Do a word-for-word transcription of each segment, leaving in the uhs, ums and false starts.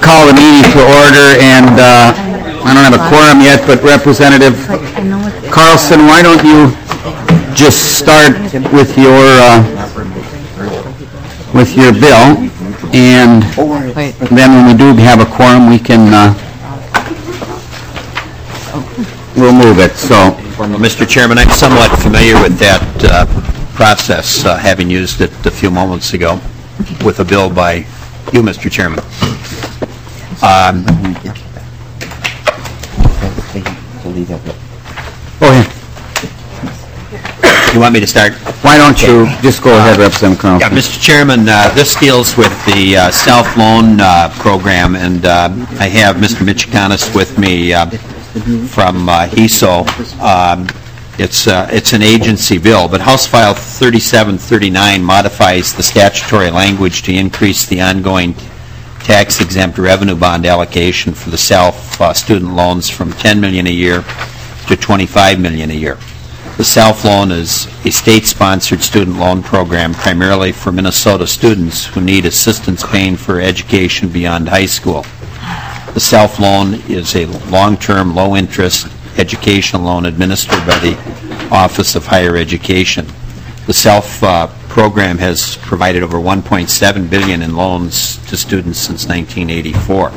call the meeting to order, and uh, I don't have a quorum yet, but Representative Carlson, why don't you just start with your uh, with your bill, and then when we do have a quorum, we can uh, we'll move it. So, well, Mister Chairman, I'm somewhat familiar with that uh, process, uh, having used it a few moments ago with a bill by you, Mister Chairman. Um, go ahead. You want me to start? Why don't you just go ahead, Representative Carlson? Yeah, Mister Chairman, uh, this deals with the uh, self-loan uh, program, and uh, I have Mister Michikanis with me uh, from uh, H E S O. Um, it's, uh, it's an agency bill, but House File thirty-seven thirty-nine modifies the statutory language to increase the ongoing tax-exempt revenue bond allocation for the self-student uh, loans from ten million dollars a year to twenty-five million dollars a year. The self-loan is a state-sponsored student loan program primarily for Minnesota students who need assistance paying for education beyond high school. The self-loan is a long-term, low-interest educational loan administered by the Office of Higher Education. The self uh, program has provided over one point seven billion dollars in loans to students since nineteen eighty-four.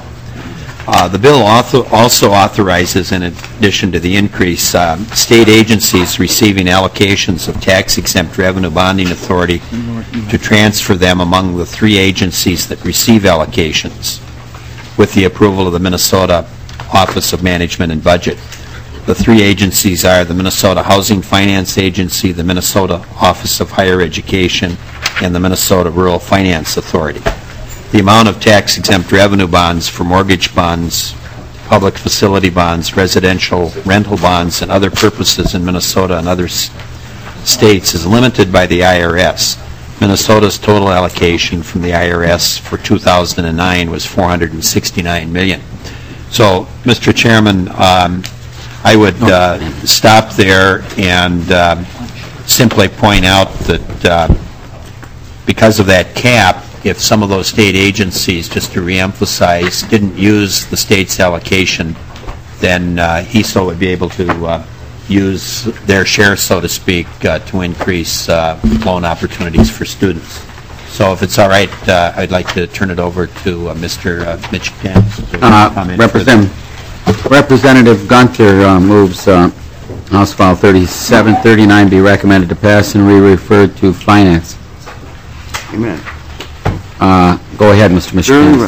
Uh, the bill author also authorizes, in addition to the increase, uh, state agencies receiving allocations of tax-exempt revenue bonding authority to transfer them among the three agencies that receive allocations with the approval of the Minnesota Office of Management and Budget. The three agencies are the Minnesota Housing Finance Agency, the Minnesota Office of Higher Education, and the Minnesota Rural Finance Authority. The amount of tax-exempt revenue bonds for mortgage bonds, public facility bonds, residential rental bonds, and other purposes in Minnesota and other s states is limited by the I R S. Minnesota's total allocation from the I R S for two thousand nine was four hundred sixty-nine million dollars. So, Mister Chairman, um, I would uh, stop there and uh, simply point out that uh, because of that cap, if some of those state agencies, just to reemphasize, didn't use the state's allocation, then uh, H E S O would be able to uh, use their share, so to speak, uh, to increase uh, loan opportunities for students. So if it's all right, uh, I'd like to turn it over to uh, Mister Uh, Michikanis. Uh, Representative, Representative Gunter uh, moves uh, House File thirty-seven thirty-nine be recommended to pass and re-referred to Finance. Amen. Uh, go ahead, Mister Michikanis.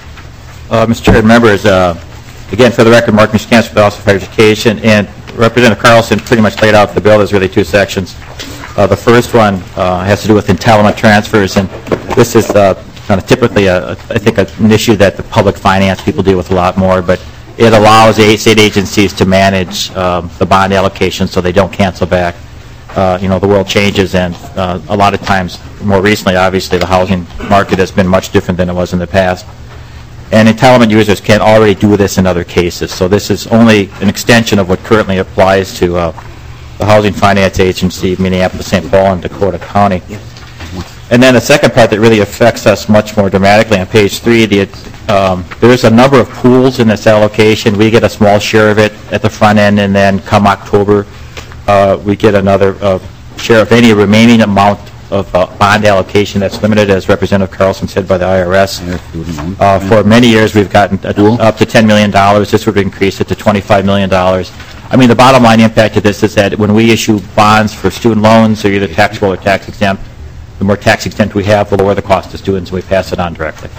Uh, Mister Chair and members, uh, again, for the record, Mark Michikanis for the Office of Higher Education, and Representative Carlson pretty much laid out the bill. There's really two sections. Uh, the first one uh, has to do with entitlement transfers, and this is uh, kind of typically, a, a, I think, an issue that the public finance people deal with a lot more, but it allows state agencies to manage um, the bond allocation so they don't cancel back. Uh, you know, the world changes, and uh, a lot of times, more recently, obviously, the housing market has been much different than it was in the past. And entitlement users can already do this in other cases. So this is only an extension of what currently applies to uh, the Housing Finance Agency, Minneapolis, Saint Paul, and Dakota County. And then the second part that really affects us much more dramatically on page three, the, um, there's a number of pools in this allocation. We get a small share of it at the front end, and then come October, uh, we get another uh, share of any remaining amount of uh, bond allocation that's limited, as Representative Carlson said, by the I R S. Uh, for many years, we've gotten uh, up to ten million dollars. This would increase it to twenty-five million dollars. I mean, the bottom line impact of this is that when we issue bonds for student loans, they're either taxable or tax exempt. The more tax exempt we have, the lower the cost to students, and we pass it on directly.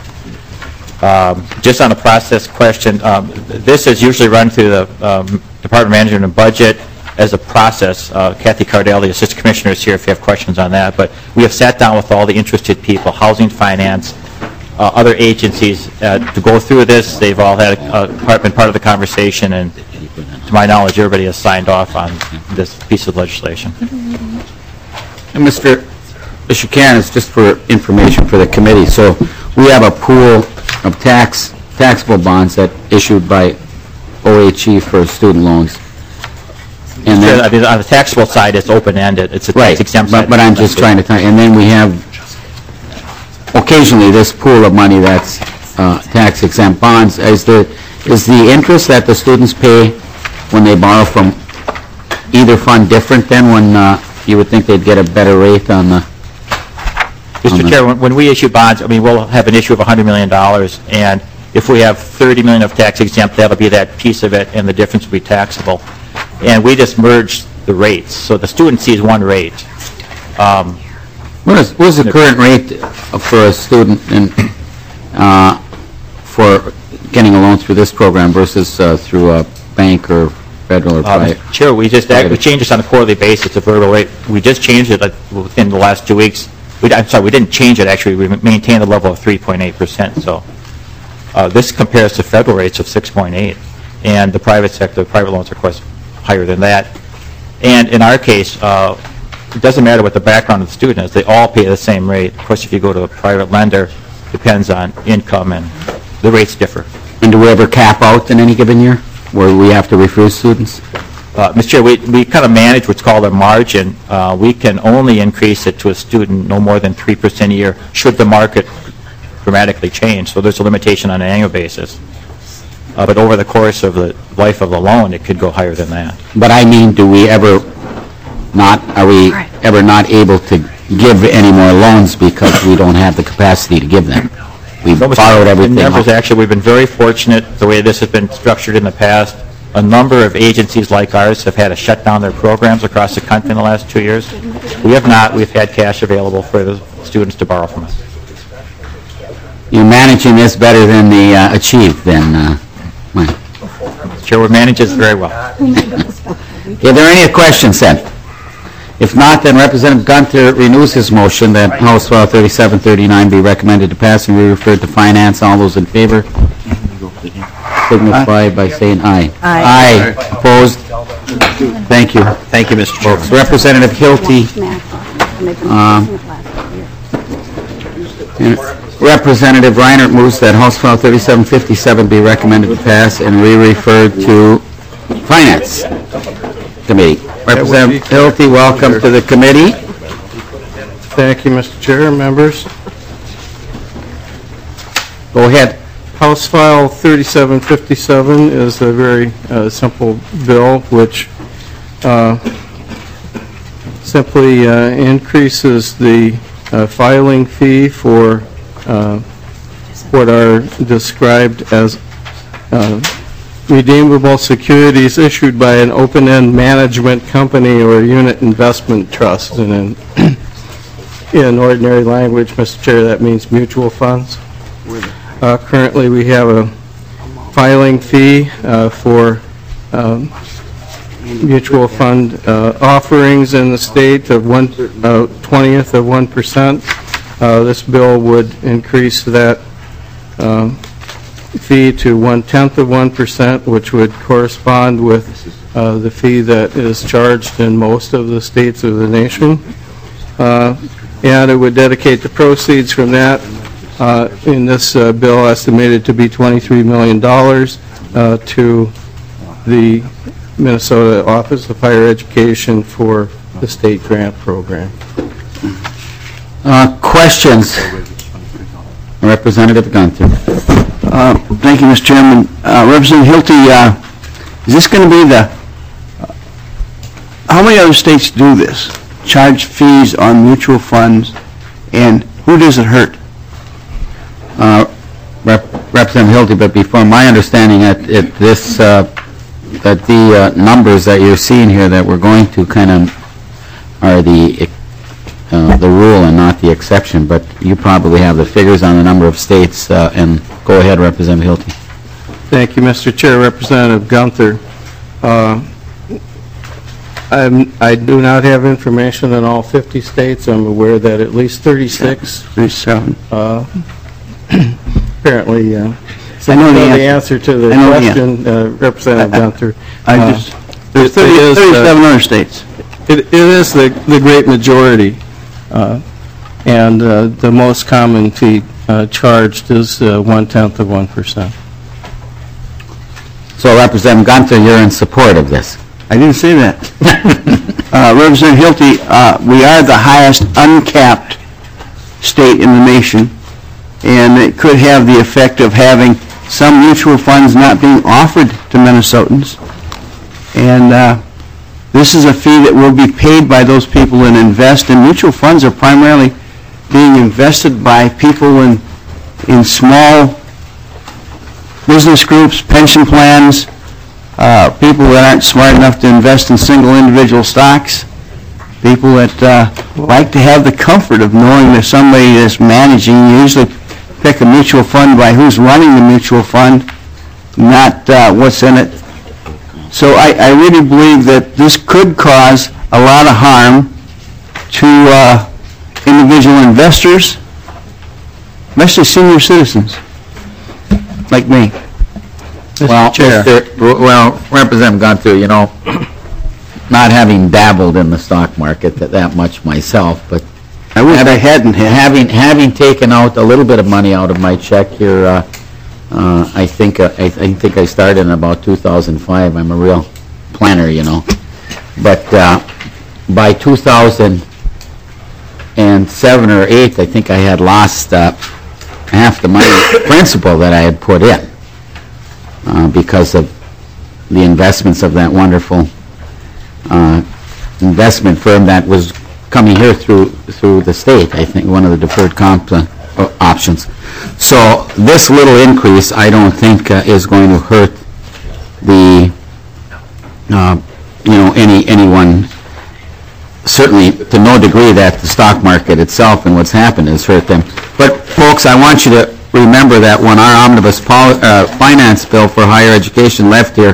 Um, just on a process question, um, this is usually run through the um, Department of Management and Budget as a process. Uh, Kathy Cardell, the Assistant Commissioner, is here if you have questions on that. But we have sat down with all the interested people, Housing Finance, uh, other agencies, uh, to go through this. They've all had a, a part, been part of the conversation, and to my knowledge, everybody has signed off on this piece of legislation. And Mister Michikanis, just for information for the committee, so we have a pool of tax taxable bonds that issued by O H E for student loans. And then, I mean, on the taxable side, it's open-ended. It's a right, tax-exempt but, side. but I'm just trying to tell you. And then we have occasionally this pool of money that's uh, tax exempt bonds. Is the, is the interest that the students pay when they borrow from either fund different than when uh, you would think they'd get a better rate on the? Mister Chair, when, when we issue bonds, I mean, we'll have an issue of one hundred million dollars, and if we have thirty million dollars of tax exempt, that'll be that piece of it, and the difference will be taxable. And we just merge the rates, so the student sees one rate. Um, What is, what is the current rate for a student in, uh, for getting a loan through this program versus uh, through a bank or federal or uh, private? Mister Chair, we just we change this on a quarterly basis, the variable rate. We just changed it like, within the last two weeks. We, I'm sorry, we didn't change it, actually. We maintained the level of three point eight percent. So uh, this compares to federal rates of six point eight. And the private sector, private loans are, of course, higher than that. And in our case, uh, it doesn't matter what the background of the student is. They all pay the same rate. Of course, if you go to a private lender, it depends on income, and the rates differ. And do we ever cap out in any given year where we have to refuse students? Uh, Mister Chair, we, we kind of manage what's called a margin. Uh, we can only increase it to a student no more than three percent a year should the market dramatically change. So there's a limitation on an annual basis. Uh, but over the course of the life of the loan, it could go higher than that. But I mean, do we ever not, are we ever not able to give any more loans because we don't have the capacity to give them? We've borrowed everything. The numbers, actually, we've been very fortunate the way this has been structured in the past. A number of agencies like ours have had to shut down their programs across the country in the last two years. We have not. We've had cash available for the students to borrow from us. You're managing this better than the uh, Achieve, then, uh, Mike. Chair, we manage this very well. Are there any questions, then? If not, then Representative Gunther renews his motion that House File thirty-seven thirty-nine be recommended to pass and be referred to Finance. All those in favor signify by saying aye. Aye. Aye. Opposed? Thank you. Thank you, Mister Chairman. Representative Hilty, um, and Representative Reinert moves that House File thirty-seven fifty-seven be recommended to pass and re-referred to Finance Committee. Representative Hilty, welcome to the committee. Thank you, Mister Chair, members. Go ahead. House File thirty-seven fifty-seven is a very uh, simple bill which uh, simply uh, increases the uh, filing fee for uh, what are described as uh, redeemable securities issued by an open-end management company or unit investment trust. And in, in ordinary language, Mister Chair, that means mutual funds. Uh, currently, we have a filing fee uh, for um, mutual fund uh, offerings in the state of one uh, twentieth of one percent. Uh, this bill would increase that um, fee to one-tenth of one percent, which would correspond with uh, the fee that is charged in most of the states of the nation. Uh, and it would dedicate the proceeds from that uh, in this uh, bill estimated to be twenty-three million dollars uh, to the Minnesota Office of Higher Education for the state grant program. Uh, questions? Representative Gunther. Uh, Thank you, Mister Chairman. Uh, Representative Hilty, uh, is this going to be the, uh, how many other states do this? Charge fees on mutual funds, and who does it hurt? Uh, Rep Representative Hilty, but before my understanding that it, this, uh, that the uh, numbers that you're seeing here that we're going to kind of are the uh, the rule and not the exception, but you probably have the figures on the number of states, uh, and go ahead, Representative Hilty. Thank you, Mister Chair. Representative Gunther. Uh, I'm, I do not have information in all fifty states. I'm aware that at least thirty-six. thirty-seven. Uh, apparently, uh, I know the the answer. answer to the I know the question, uh, Representative Gunther. I Uh, just, there's it is, uh, thirty-seven other states. It, it is the, the great majority, uh, and uh, the most common fee uh, charged is uh, one-tenth of one percent. So, Representative Gunther, you're in support of this. I didn't say that. uh, Representative Hilty, uh, we are the highest uncapped state in the nation, and it could have the effect of having some mutual funds not being offered to Minnesotans. And uh, this is a fee that will be paid by those people that invest, and mutual funds are primarily being invested by people in, in small business groups, pension plans, uh, people that aren't smart enough to invest in single individual stocks, people that uh, like to have the comfort of knowing there's somebody that's managing. You usually pick a mutual fund by who's running the mutual fund, not uh, what's in it. So I, I really believe that this could cause a lot of harm to uh, individual investors, especially senior citizens like me. Well, Chair. Mister well, Representative Gunther, you know, not having dabbled in the stock market that, that much myself, but I wish I hadn't had. having having taken out a little bit of money out of my check here, uh, uh, I think uh, I, I think I started in about two thousand five. I'm a real planner, you know. But uh, by two thousand seven or eight, I think I had lost uh, half the money principal that I had put in uh, because of the investments of that wonderful uh, investment firm that was coming here through through the state, I think, one of the deferred comp uh, options. So this little increase, I don't think, uh, is going to hurt the, uh, you know, any anyone, certainly to no degree that the stock market itself and what's happened has hurt them. But, folks, I want you to remember that when our omnibus pol uh, finance bill for higher education left here,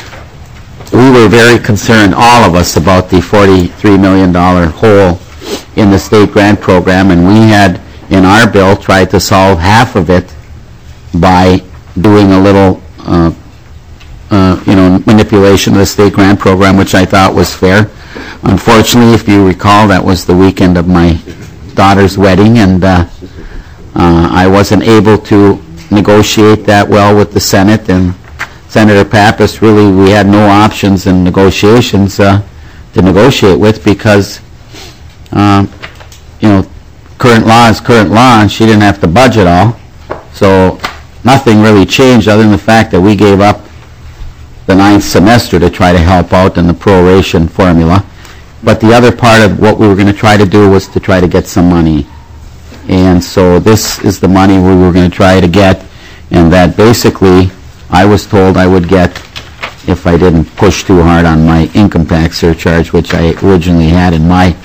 we were very concerned, all of us, about the forty-three million dollar hole in the state grant program, and we had, in our bill, tried to solve half of it by doing a little, uh, uh, you know, manipulation of the state grant program, which I thought was fair. Unfortunately, if you recall, that was the weekend of my daughter's wedding, and uh, uh, I wasn't able to negotiate that well with the Senate, and Senator Pappas, really, we had no options in negotiations uh, to negotiate with because, uh, you know, current law is current law, and she didn't have to budget all. So nothing really changed other than the fact that we gave up the ninth semester to try to help out in the proration formula. But the other part of what we were going to try to do was to try to get some money. And so this is the money we were going to try to get, and that basically I was told I would get if I didn't push too hard on my income tax surcharge, which I originally had in my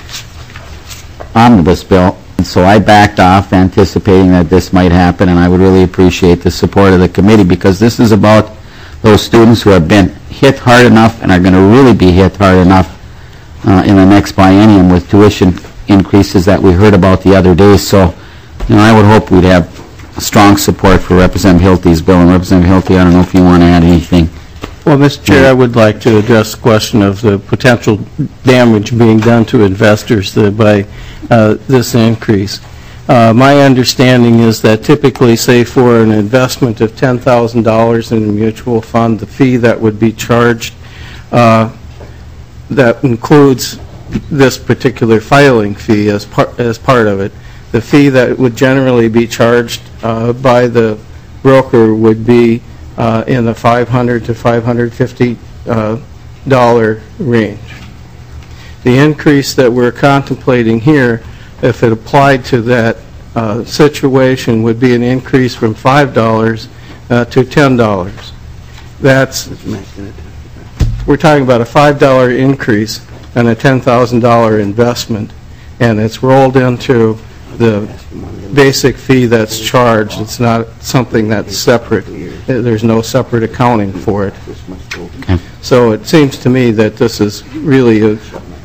omnibus bill. And so I backed off, anticipating that this might happen, and I would really appreciate the support of the committee, because this is about those students who have been hit hard enough and are going to really be hit hard enough uh, in the next biennium with tuition increases that we heard about the other day. So, you know, I would hope we'd have strong support for Representative Hilty's bill. And Representative Hilty, I don't know if you want to add anything. Well, Mister Chair, I would like to address the question of the potential damage being done to investors uh, by uh, this increase. Uh, my understanding is that typically, say, for an investment of ten thousand dollars in a mutual fund, the fee that would be charged uh, that includes this particular filing fee as part, as part of it. The fee that would generally be charged uh, by the broker would be uh, in the five hundred to five hundred fifty dollars uh, range. The increase that we're contemplating here, if it applied to that uh, situation, would be an increase from five dollars uh, to ten dollars. That's, we're talking about a five dollar increase and a ten thousand dollar investment, and it's rolled into the basic fee that's charged. It's not something that's separate. There's no separate accounting for it. Okay. So it seems to me that this is really a,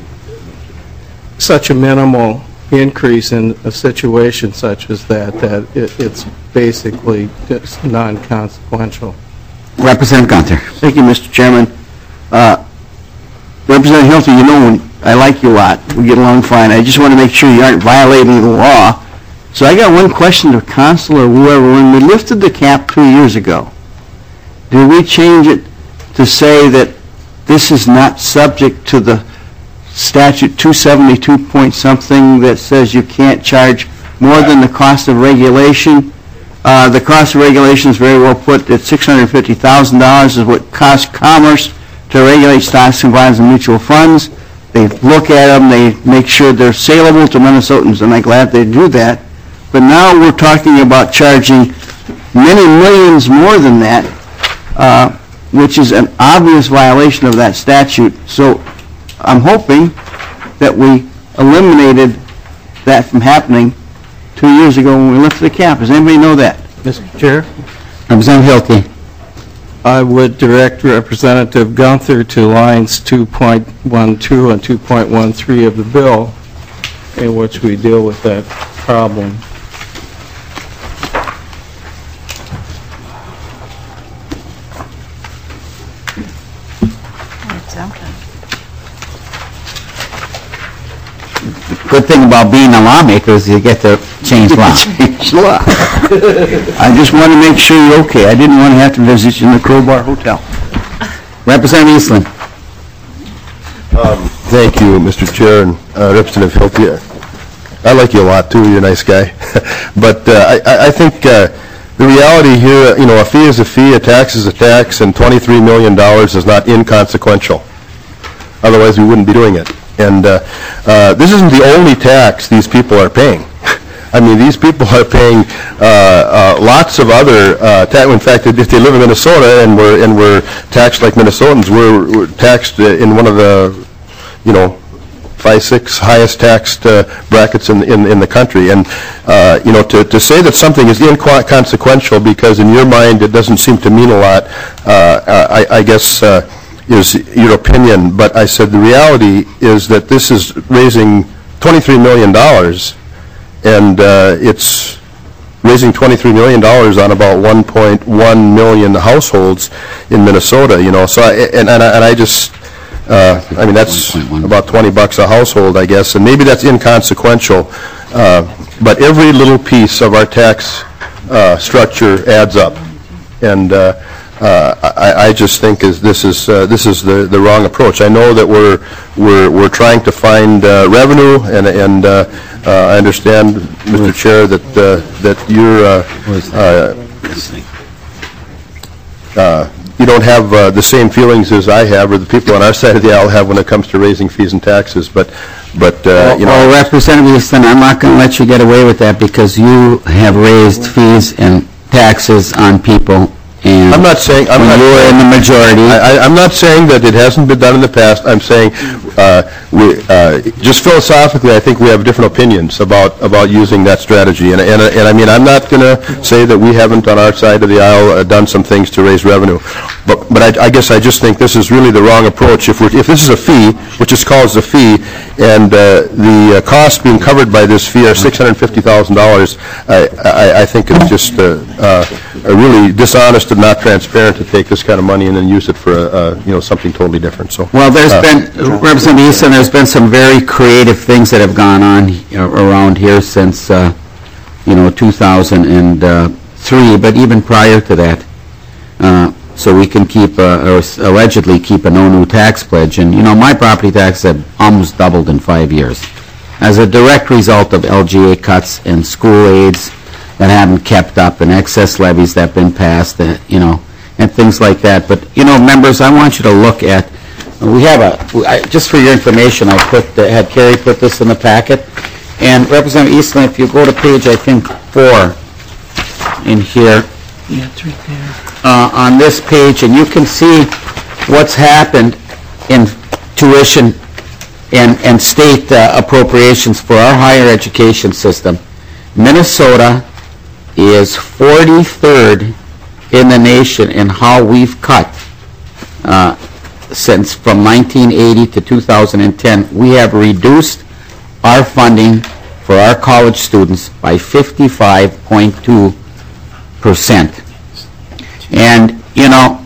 such a minimal increase in a situation such as that, that it, it's basically just non-consequential. Representative Gunther. Thank you, Mister Chairman. Uh, Representative Hilty, you know, I like you a lot. We get along fine. I just want to make sure you aren't violating the law. So I got one question to Council or whoever. When we lifted the cap two years ago, did we change it to say that this is not subject to the statute two seventy-two point something that says you can't charge more than the cost of regulation? Uh, The cost of regulation is very well put at six hundred fifty thousand dollars is what costs Commerce to regulate stocks and bonds and mutual funds. They look at them, they make sure they're saleable to Minnesotans, and I'm glad they do that. But now we're talking about charging many millions more than that, uh, which is an obvious violation of that statute. So I'm hoping that we eliminated that from happening two years ago when we lifted the cap. Does anybody know that? Mister Chair, Representative Hilty. I would direct Representative Gunther to lines two point one two and two point one three of the bill, in which we deal with that problem. Good thing about being a lawmaker is you get to change law. Change the law. I just want to make sure you're okay. I didn't want to have to visit you in the Crowbar Hotel. Representative Eastland. Thank you, Mister Chair, and uh, Representative Hilty. I like you a lot, too. You're a nice guy. But uh, I, I think uh, the reality here, you know, a fee is a fee, a tax is a tax, and twenty-three million dollars is not inconsequential. Otherwise, we wouldn't be doing it. And uh, uh, this isn't the only tax these people are paying. I mean, these people are paying uh, uh, lots of other uh, tax. In fact, if they live in Minnesota and we're and we're taxed like Minnesotans, we're, we're taxed in one of the, you know, five, six highest taxed uh, brackets in, in in the country. And uh, you know, to to say that something is inconsequential because in your mind it doesn't seem to mean a lot, uh, I, I guess. Uh, is your opinion, but I said the reality is that this is raising twenty-three million dollars, and uh, it's raising twenty-three million dollars on about one point one million households in Minnesota, you know, so I, and, and, I, and I just, uh, I mean, that's about twenty bucks a household, I guess, and maybe that's inconsequential, uh, but every little piece of our tax uh, structure adds up, and uh, Uh, I, I just think is this is uh, this is the, the wrong approach. I know that we're we're we're trying to find uh, revenue, and and uh, uh, I understand, Mister Chair, that uh, that you're uh, uh, uh, you don't have uh, the same feelings as I have, or the people on our side of the aisle have when it comes to raising fees and taxes. But but uh, you know, well, Representative Easton, I'm not going to let you get away with that because you have raised fees and taxes on people. And I'm not saying I'm when not you were in the majority. I, I, I'm not saying that it hasn't been done in the past. I'm saying uh, we uh, just philosophically, I think we have different opinions about about using that strategy. And and, and I mean, I'm not going to say that we haven't on our side of the aisle uh, done some things to raise revenue. But but I, I guess I just think this is really the wrong approach. If we if this is a fee, which is called a fee, and uh, the uh, costs being covered by this fee are six hundred fifty thousand dollars, I, I I think it's just uh, uh, a really dishonest and not transparent to take this kind of money and then use it for uh, you know, something totally different. So well, there's uh, been, Representative Easton, there's been some very creative things that have gone on around here since uh, you know, two thousand three, but even prior to that. Uh, so we can keep, uh, or allegedly keep a no new tax pledge. And you know, my property tax have almost doubled in five years as a direct result of L G A cuts and school aids that haven't kept up, and excess levies that have been passed, uh, you know, and things like that. But, you know, members, I want you to look at, we have a, I, just for your information, I put, uh, had Carrie put this in the packet, and Representative Eastland, if you go to page, I think, four in here, Yeah, it's right there. uh, on this page, and you can see what's happened in tuition and, and state uh, appropriations for our higher education system. Minnesota is forty-third in the nation in how we've cut uh, since from nineteen eighty to two thousand ten. We have reduced our funding for our college students by fifty-five point two percent. And, you know,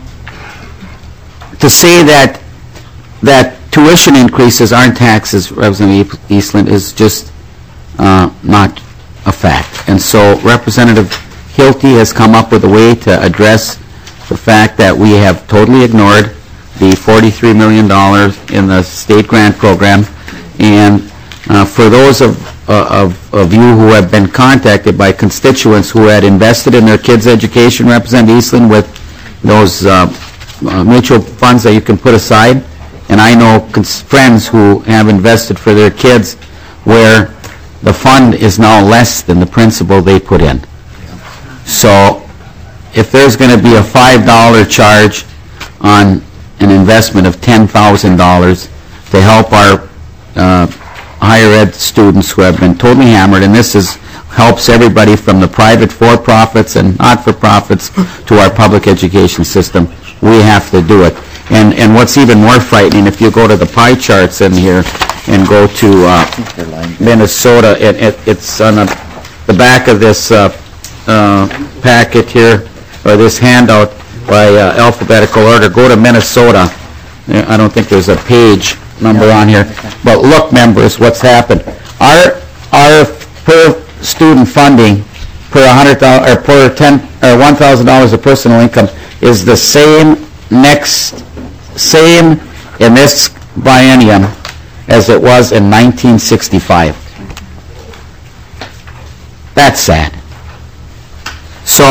to say that that tuition increases aren't taxes, Representative Eastland, is just uh, not a fact. And so Representative Hilty has come up with a way to address the fact that we have totally ignored the forty-three million dollars in the state grant program. And uh, for those of uh, of of you who have been contacted by constituents who had invested in their kids' education, Representative Eastland, with those uh, uh, mutual funds that you can put aside. And I know cons- friends who have invested for their kids where the fund is now less than the principal they put in. So if there's going to be a five dollar charge on an investment of ten thousand dollars to help our uh, higher ed students who have been totally hammered, and this is helps everybody from the private for-profits and not-for-profits to our public education system, we have to do it. And and what's even more frightening, if you go to the pie charts in here and go to uh, Minnesota, it, it, it's on the, the back of this uh, uh, packet here, or this handout by uh, alphabetical order. Go to Minnesota. I don't think there's a page number on here. But look, members, what's happened. Our our per student funding per one hundred thousand or per ten or one thousand dollars of personal income is the same next same in this biennium as it was in nineteen sixty-five. That's sad. So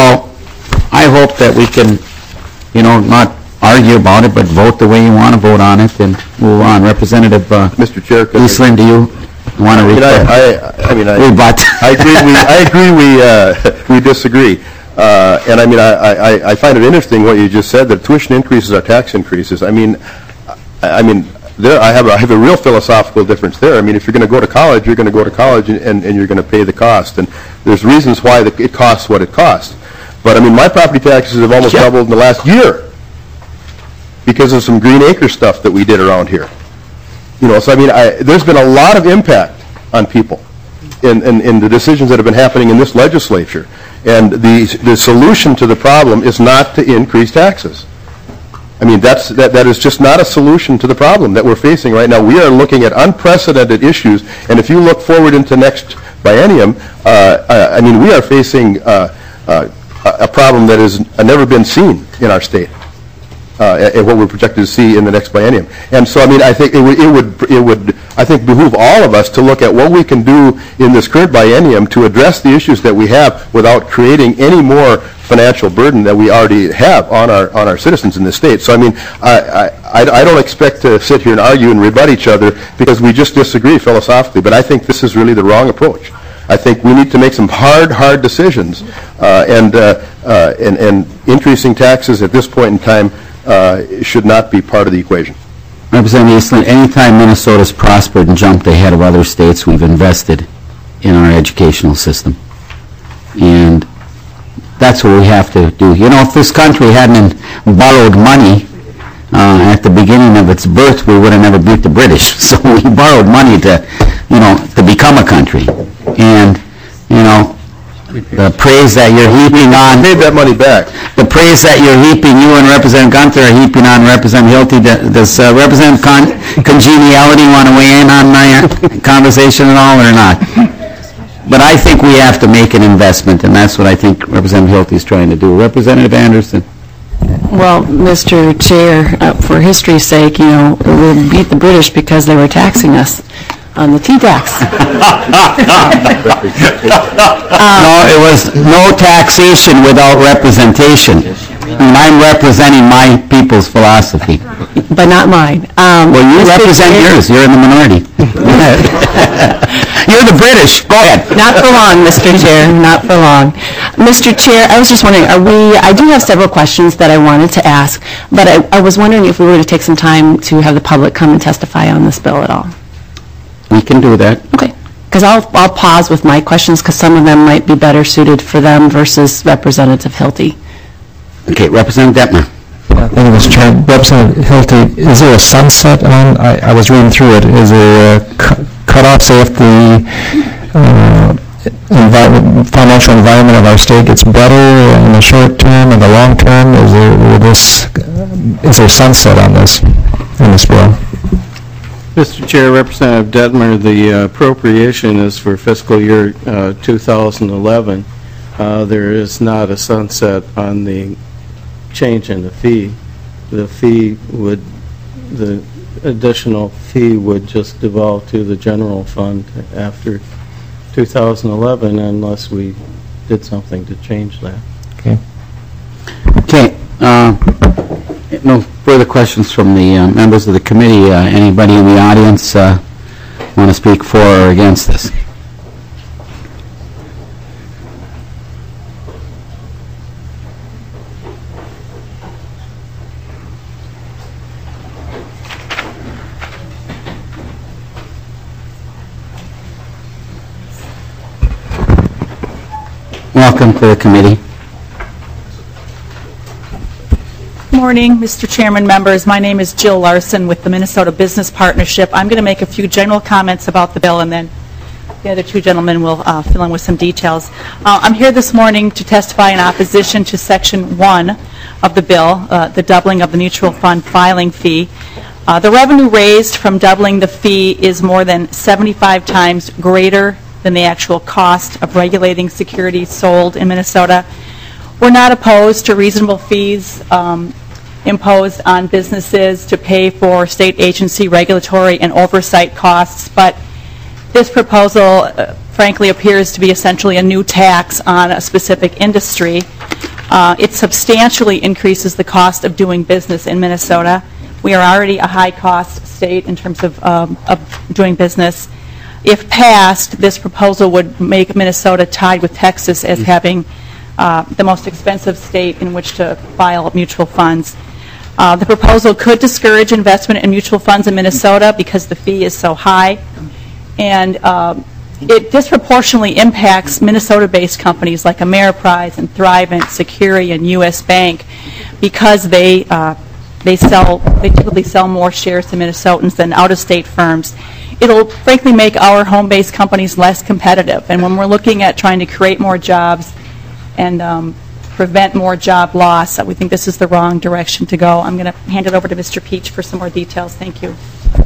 I hope that we can, you know, not argue about it, but vote the way you want to vote on it and move on. Representative uh, Mister Chair, could I- Eastland, do you want to I mean, rebut? I, I, I mean, I, Rebut. I agree. We, I agree. We uh, we disagree. Uh, and I mean, I, I, I find it interesting what you just said, that tuition increases are tax increases. I mean, I, I mean, there I have a, I have a real philosophical difference there. I mean, if you're going to go to college, you're going to go to college, and, and, and you're going to pay the cost. And there's reasons why the, it costs what it costs. But I mean, my property taxes have almost Yeah. doubled in the last year because of some Green Acre stuff that we did around here. You know, so I mean, I, there's been a lot of impact on people in, in, in the decisions that have been happening in this legislature. And the the solution to the problem is not to increase taxes. I mean, that's that that is just not a solution to the problem that we're facing right now. We are looking at unprecedented issues, and if you look forward into next biennium, uh, I, I mean, we are facing uh, uh, a problem that has never been seen in our state. Uh, and what we're projected to see in the next biennium. And so, I mean, I think it would, it would, it would, I think, behoove all of us to look at what we can do in this current biennium to address the issues that we have without creating any more financial burden that we already have on our on our citizens in this state. So, I mean, I, I, I don't expect to sit here and argue and rebut each other because we just disagree philosophically. But I think this is really the wrong approach. I think we need to make some hard, hard decisions, uh, and, uh, uh, and and increasing taxes at this point in time Uh, should not be part of the equation. Representative Eastland, anytime Minnesota's prospered and jumped ahead of other states, we've invested in our educational system. And that's what we have to do. You know, if this country hadn't borrowed money uh, at the beginning of its birth, we would have never beat the British. So we borrowed money to, you know, to become a country. And, you know, the praise that you're heaping on... Made that money back. The praise that you're heaping, you and Representative Gunther are heaping on Representative Hilty. Does uh, Representative Con- Congeniality want to weigh in on my uh, conversation at all or not? But I think we have to make an investment, and that's what I think Representative Hilty is trying to do. Representative Anderson. Well, Mister Chair, uh, for history's sake, you know, we beat the British because they were taxing us on the T-tax. No, it was no taxation without representation. And I'm representing my people's philosophy. But not mine. Um, Well, you Mister represent Chair- yours. You're in the minority. You're the British. Go ahead. Not for long, Mister Chair, not for long. Mister Chair, I was just wondering, are we, I do have several questions that I wanted to ask, but I, I was wondering if we were to take some time to have the public come and testify on this bill at all. We can do that. Okay. Because I'll, I'll pause with my questions, because some of them might be better suited for them versus Representative Hilty. Okay, Representative Detmer. Thank you, Mister Chair. Representative Hilty, is there a sunset on, I, I was reading through it, is there a cu- cutoff, say if the uh, envi- financial environment of our state gets better in the short term and the long term, is there, will this, is there sunset on this, in this bill? Mister Chair, Representative Detmer, the uh, appropriation is for fiscal year uh, two thousand eleven. Uh, There is not a sunset on the change in the fee. The fee would, the additional fee would just devolve to the general fund after two thousand eleven unless we did something to change that. Okay. Okay, uh, no further questions from the uh, members of the committee. Uh, Anybody in the audience uh, want to speak for or against this? Welcome to the committee. Good morning, Mister Chairman, members. My name is Jill Larson with the Minnesota Business Partnership. I'm going to make a few general comments about the bill, and then the other two gentlemen will uh, fill in with some details. Uh, I'm here this morning to testify in opposition to Section one of the bill, uh, the doubling of the mutual fund filing fee. Uh, the revenue raised from doubling the fee is more than seventy-five times greater than the actual cost of regulating securities sold in Minnesota. We're not opposed to reasonable fees um, imposed on businesses to pay for state agency regulatory and oversight costs, but this proposal, uh, frankly, appears to be essentially a new tax on a specific industry. Uh, it substantially increases the cost of doing business in Minnesota. We are already a high-cost state in terms of, um, of doing business. If passed, this proposal would make Minnesota tied with Texas as having uh, the most expensive state in which to file mutual funds. Uh, the proposal could discourage investment in mutual funds in Minnesota because the fee is so high, and uh, it disproportionately impacts Minnesota-based companies like Ameriprise and Thrivent, Securi, and U S Bank because they uh, they sell they typically sell more shares to Minnesotans than out-of-state firms. It'll frankly make our home-based companies less competitive. And when we're looking at trying to create more jobs and um, prevent more job loss, we think this is the wrong direction to go. I'm going to hand it over to Mister Peach for some more details. Thank you.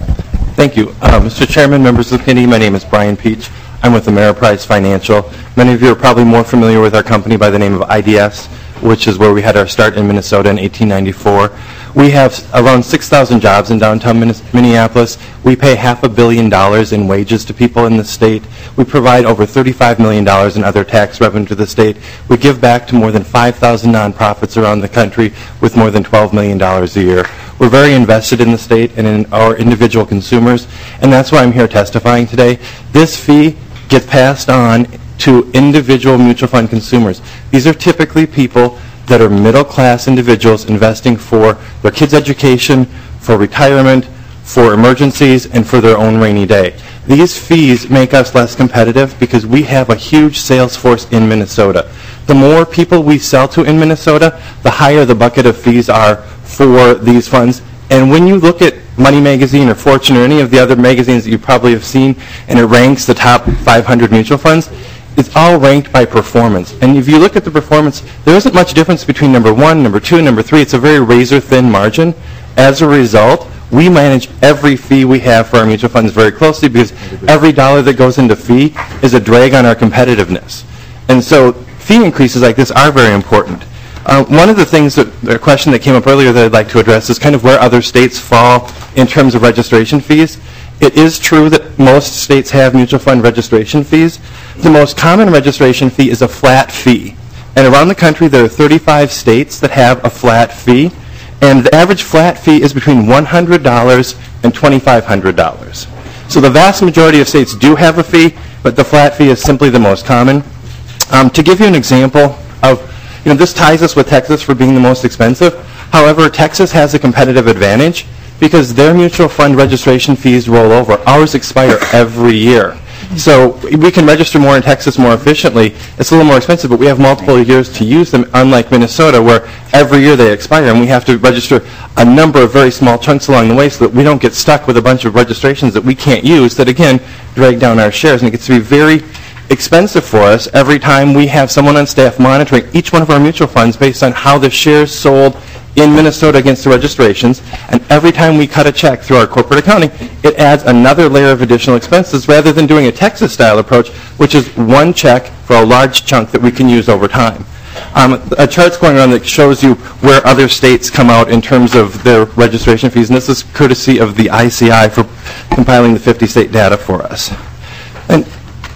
Thank you. Uh, Mister Chairman, members of the committee, my name is Brian Peach. I'm with Ameriprise Financial. Many of you are probably more familiar with our company by the name of I D S, which is where we had our start in Minnesota in eighteen ninety-four. We have around six thousand jobs in downtown Minneapolis. We pay half a billion dollars in wages to people in the state. We provide over thirty-five million dollars in other tax revenue to the state. We give back to more than five thousand nonprofits around the country with more than twelve million dollars a year. We're very invested in the state and in our individual consumers, and that's why I'm here testifying today. This fee gets passed on to individual mutual fund consumers. These are typically people that are middle-class individuals investing for their kids' education, for retirement, for emergencies, and for their own rainy day. These fees make us less competitive because we have a huge sales force in Minnesota. The more people we sell to in Minnesota, the higher the bucket of fees are for these funds. And when you look at Money Magazine or Fortune or any of the other magazines that you probably have seen, and it ranks the top five hundred mutual funds, it's all ranked by performance. And if you look at the performance, there isn't much difference between number one, number two, and number three. It's a very razor-thin margin. As a result, we manage every fee we have for our mutual funds very closely because every dollar that goes into fee is a drag on our competitiveness. And so fee increases like this are very important. Uh, one of the things, that the question that came up earlier that I'd like to address is kind of where other states fall in terms of registration fees. It is true that most states have mutual fund registration fees. The most common registration fee is a flat fee. And around the country, there are thirty-five states that have a flat fee. And the average flat fee is between one hundred dollars and twenty-five hundred dollars. So the vast majority of states do have a fee, but the flat fee is simply the most common. Um, to give you an example of, you know, this ties us with Texas for being the most expensive. However, Texas has a competitive advantage because their mutual fund registration fees roll over. Ours expire every year. So we can register more in Texas more efficiently. It's a little more expensive, but we have multiple years to use them, unlike Minnesota, where every year they expire, and we have to register a number of very small chunks along the way so that we don't get stuck with a bunch of registrations that we can't use that, again, drag down our shares. And it gets to be very expensive for us every time we have someone on staff monitoring each one of our mutual funds based on how the shares sold in Minnesota against the registrations, and every time we cut a check through our corporate accounting, it adds another layer of additional expenses rather than doing a Texas-style approach, which is one check for a large chunk that we can use over time. Um, a chart's going around that shows you where other states come out in terms of their registration fees, and this is courtesy of the I C I for compiling the fifty state data for us. And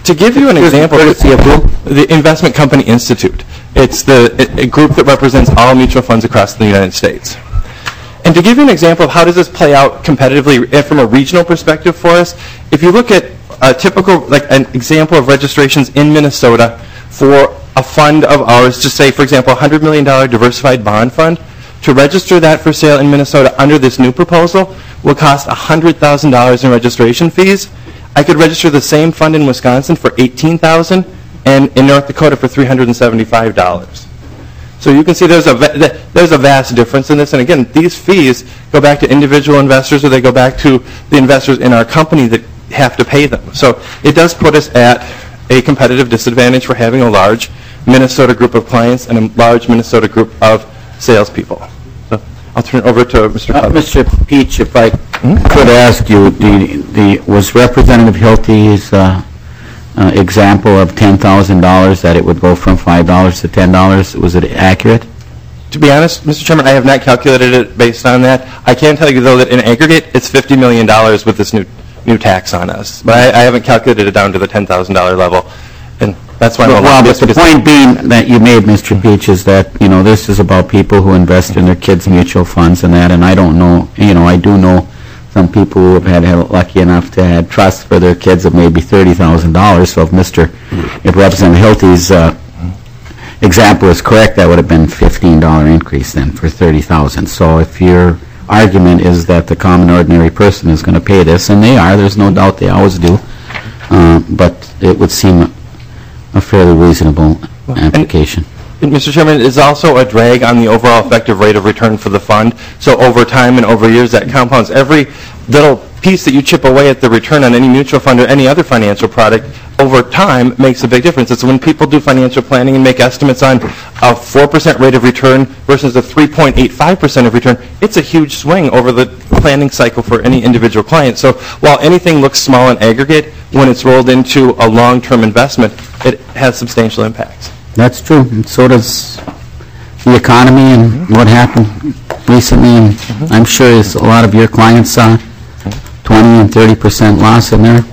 To give you an example, Courtesy of who? the Investment Company Institute. It's the a a group that represents all mutual funds across the United States. And to give you an example of how does this play out competitively eh, from a regional perspective for us, if you look at a typical, like an example of registrations in Minnesota for a fund of ours, just say, for example, a one hundred million dollars diversified bond fund, to register that for sale in Minnesota under this new proposal will cost one hundred thousand dollars in registration fees. I could register the same fund in Wisconsin for eighteen thousand dollars and in North Dakota for three hundred seventy-five dollars. So you can see there's a va- there's a vast difference in this. And again, these fees go back to individual investors, or they go back to the investors in our company that have to pay them. So it does put us at a competitive disadvantage for having a large Minnesota group of clients and a large Minnesota group of salespeople. So I'll turn it over to Mister Uh, Cutler. Mister Peach, if I could ask you, the, the, was Representative Hilty's uh, uh, example of ten thousand dollars, that it would go from five dollars to ten dollars, was it accurate? To be honest, Mister Chairman, I have not calculated it based on that. I can tell you, though, that in aggregate, it's fifty million dollars with this new new tax on us. But I, I haven't calculated it down to the ten thousand dollars level. And that's why I'm Well, a well, lot but the point being that you made, Mister Peach, is that, you know, this is about people who invest in their kids' mutual funds and that, and I don't know, you know, I do know some people who have had, had lucky enough to have trusts for their kids of maybe thirty thousand dollars, so if Mister, if Representative Hilty's uh, example is correct, that would have been fifteen dollars increase then for thirty thousand dollars. So if your argument is that the common ordinary person is going to pay this, and they are, there's no doubt they always do, uh, but it would seem a fairly reasonable application. Mister Chairman, it's also a drag on the overall effective rate of return for the fund. So over time and over years, that compounds. Every little piece that you chip away at the return on any mutual fund or any other financial product over time makes a big difference. It's when people do financial planning and make estimates on a four percent rate of return versus a three point eight five percent of return, it's a huge swing over the planning cycle for any individual client. So while anything looks small in aggregate, when it's rolled into a long-term investment, it has substantial impacts. That's true, and so does the economy and what happened recently, and I'm sure as a lot of your clients saw twenty and thirty percent loss in their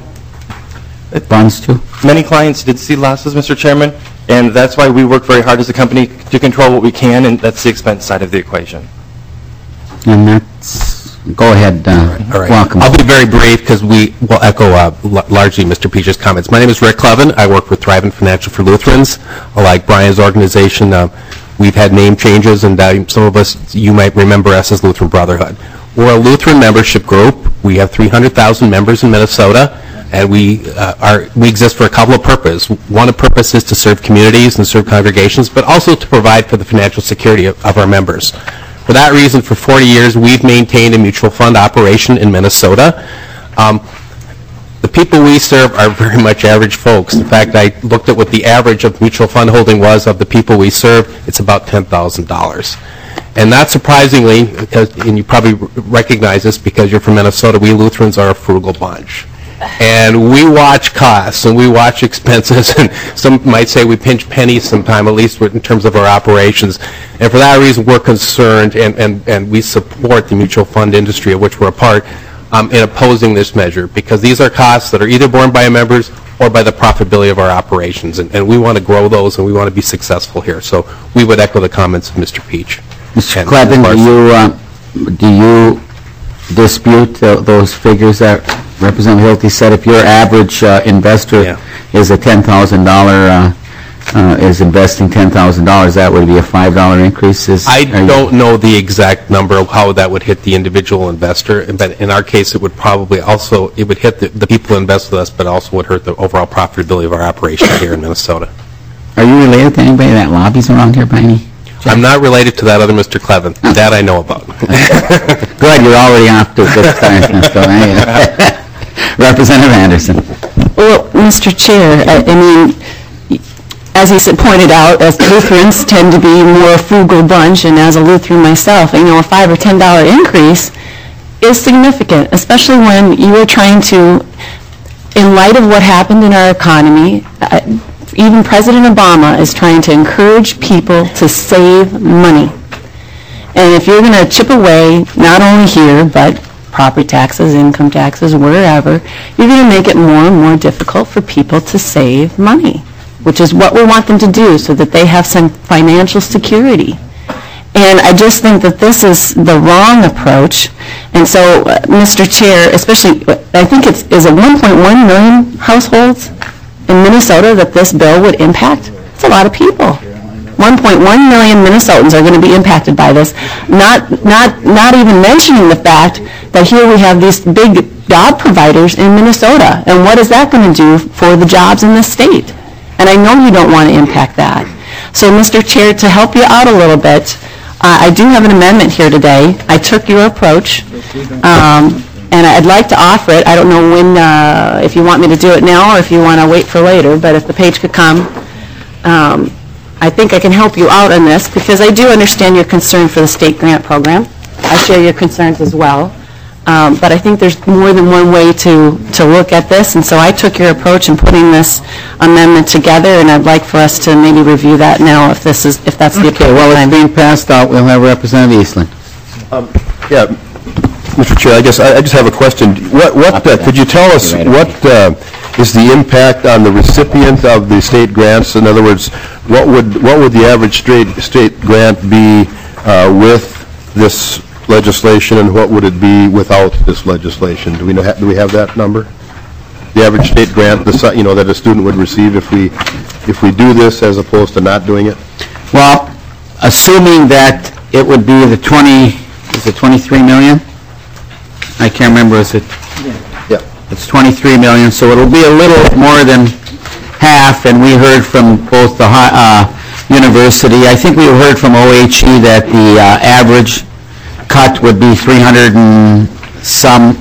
funds too. Many clients did see losses, Mister Chairman, and that's why we work very hard as a company to control what we can, and that's the expense side of the equation. And that's, go ahead, uh, All right. welcome. I'll be very brief because we will echo uh, l- largely Mister Peach's comments. My name is Rick Clevin. I work with Thrivent Financial for Lutherans. Like Brian's organization, uh, we've had name changes, and uh, some of us, you might remember us as Lutheran Brotherhood. We're a Lutheran membership group. We have three hundred thousand members in Minnesota, and we uh, are we exist for a couple of purposes. One of purpose is to serve communities and serve congregations, but also to provide for the financial security of, of our members. For that reason, for forty years, we've maintained a mutual fund operation in Minnesota. Um, the people we serve are very much average folks. In fact, I looked at what the average of mutual fund holding was of the people we serve. It's about ten thousand dollars. And not surprisingly, because, and you probably recognize this because you're from Minnesota, we Lutherans are a frugal bunch. And we watch costs and we watch expenses, and some might say we pinch pennies sometime, at least in terms of our operations. And for that reason, we're concerned, and, and, and we support the mutual fund industry of which we're a part um, in opposing this measure, because these are costs that are either borne by our members or by the profitability of our operations. And, and we want to grow those, and we want to be successful here. So we would echo the comments of Mister Peach. Mister And Clevin, Miz do you, uh, do you dispute uh, those figures that Representative Hilty said? If your average uh, investor Yeah. is a ten thousand dollars, uh, uh, is investing ten thousand dollars, that would be a five dollar increase? Is- I are you- don't know the exact number of how that would hit the individual investor, but in our case, it would probably also, it would hit the, the people who invest with us, but also would hurt the overall profitability of our operation here in Minnesota. Are you related to anybody that lobbies around here by any? I'm not related to that other Mister Clevin. That I know about. Good, you're already off to a good start. So, anyway. Representative Anderson. Well, Mister Chair, I I mean, as he said, pointed out, as Lutherans tend to be more a frugal bunch, and as a Lutheran myself, you know, a five or ten dollar increase is significant, especially when you are trying to, in light of what happened in our economy, uh, even President Obama is trying to encourage people to save money. And if you're going to chip away, not only here, but property taxes, income taxes, wherever, you're going to make it more and more difficult for people to save money, which is what we want them to do so that they have some financial security. And I just think that this is the wrong approach. And so, uh, Mister Chair, especially, I think it's, is it one point one million households in Minnesota that this bill would impact? It's a lot of people. one point one million Minnesotans are going to be impacted by this, not, not, not even mentioning the fact that here we have these big job providers in Minnesota. And what is that going to do for the jobs in this state? And I know you don't want to impact that. So, Mister Chair, to help you out a little bit, Uh, I do have an amendment here today. I took your approach, um, and I'd like to offer it. I don't know when, uh, if you want me to do it now or if you want to wait for later, but if the page could come, um, I think I can help you out on this because I do understand your concern for the state grant program. I share your concerns as well. Um, but I think there's more than one way to, to look at this, and so I took your approach in putting this amendment together, and I'd like for us to maybe review that now if this is, if that's the Okay, appropriate well, time. it's being passed out. We'll have Representative Eastland. Um, Yeah, Mister Chair, I guess I I just have a question. What, what, uh, could you tell us what uh, is the impact on the recipient of the state grants? In other words, what would, what would the average state, state grant be uh, with this legislation, and what would it be without this legislation? Do we know, do we have that number? The average state grant, the, si- you know, that a student would receive if we, if we do this as opposed to not doing it? Well, assuming that it would be the twenty, is it twenty-three million? I can't remember, is it? Yeah. It's twenty-three million, so it'll be a little more than half, and we heard from both the hi- uh, university, I think we heard from O H E that the uh, average cut would be three hundred and some,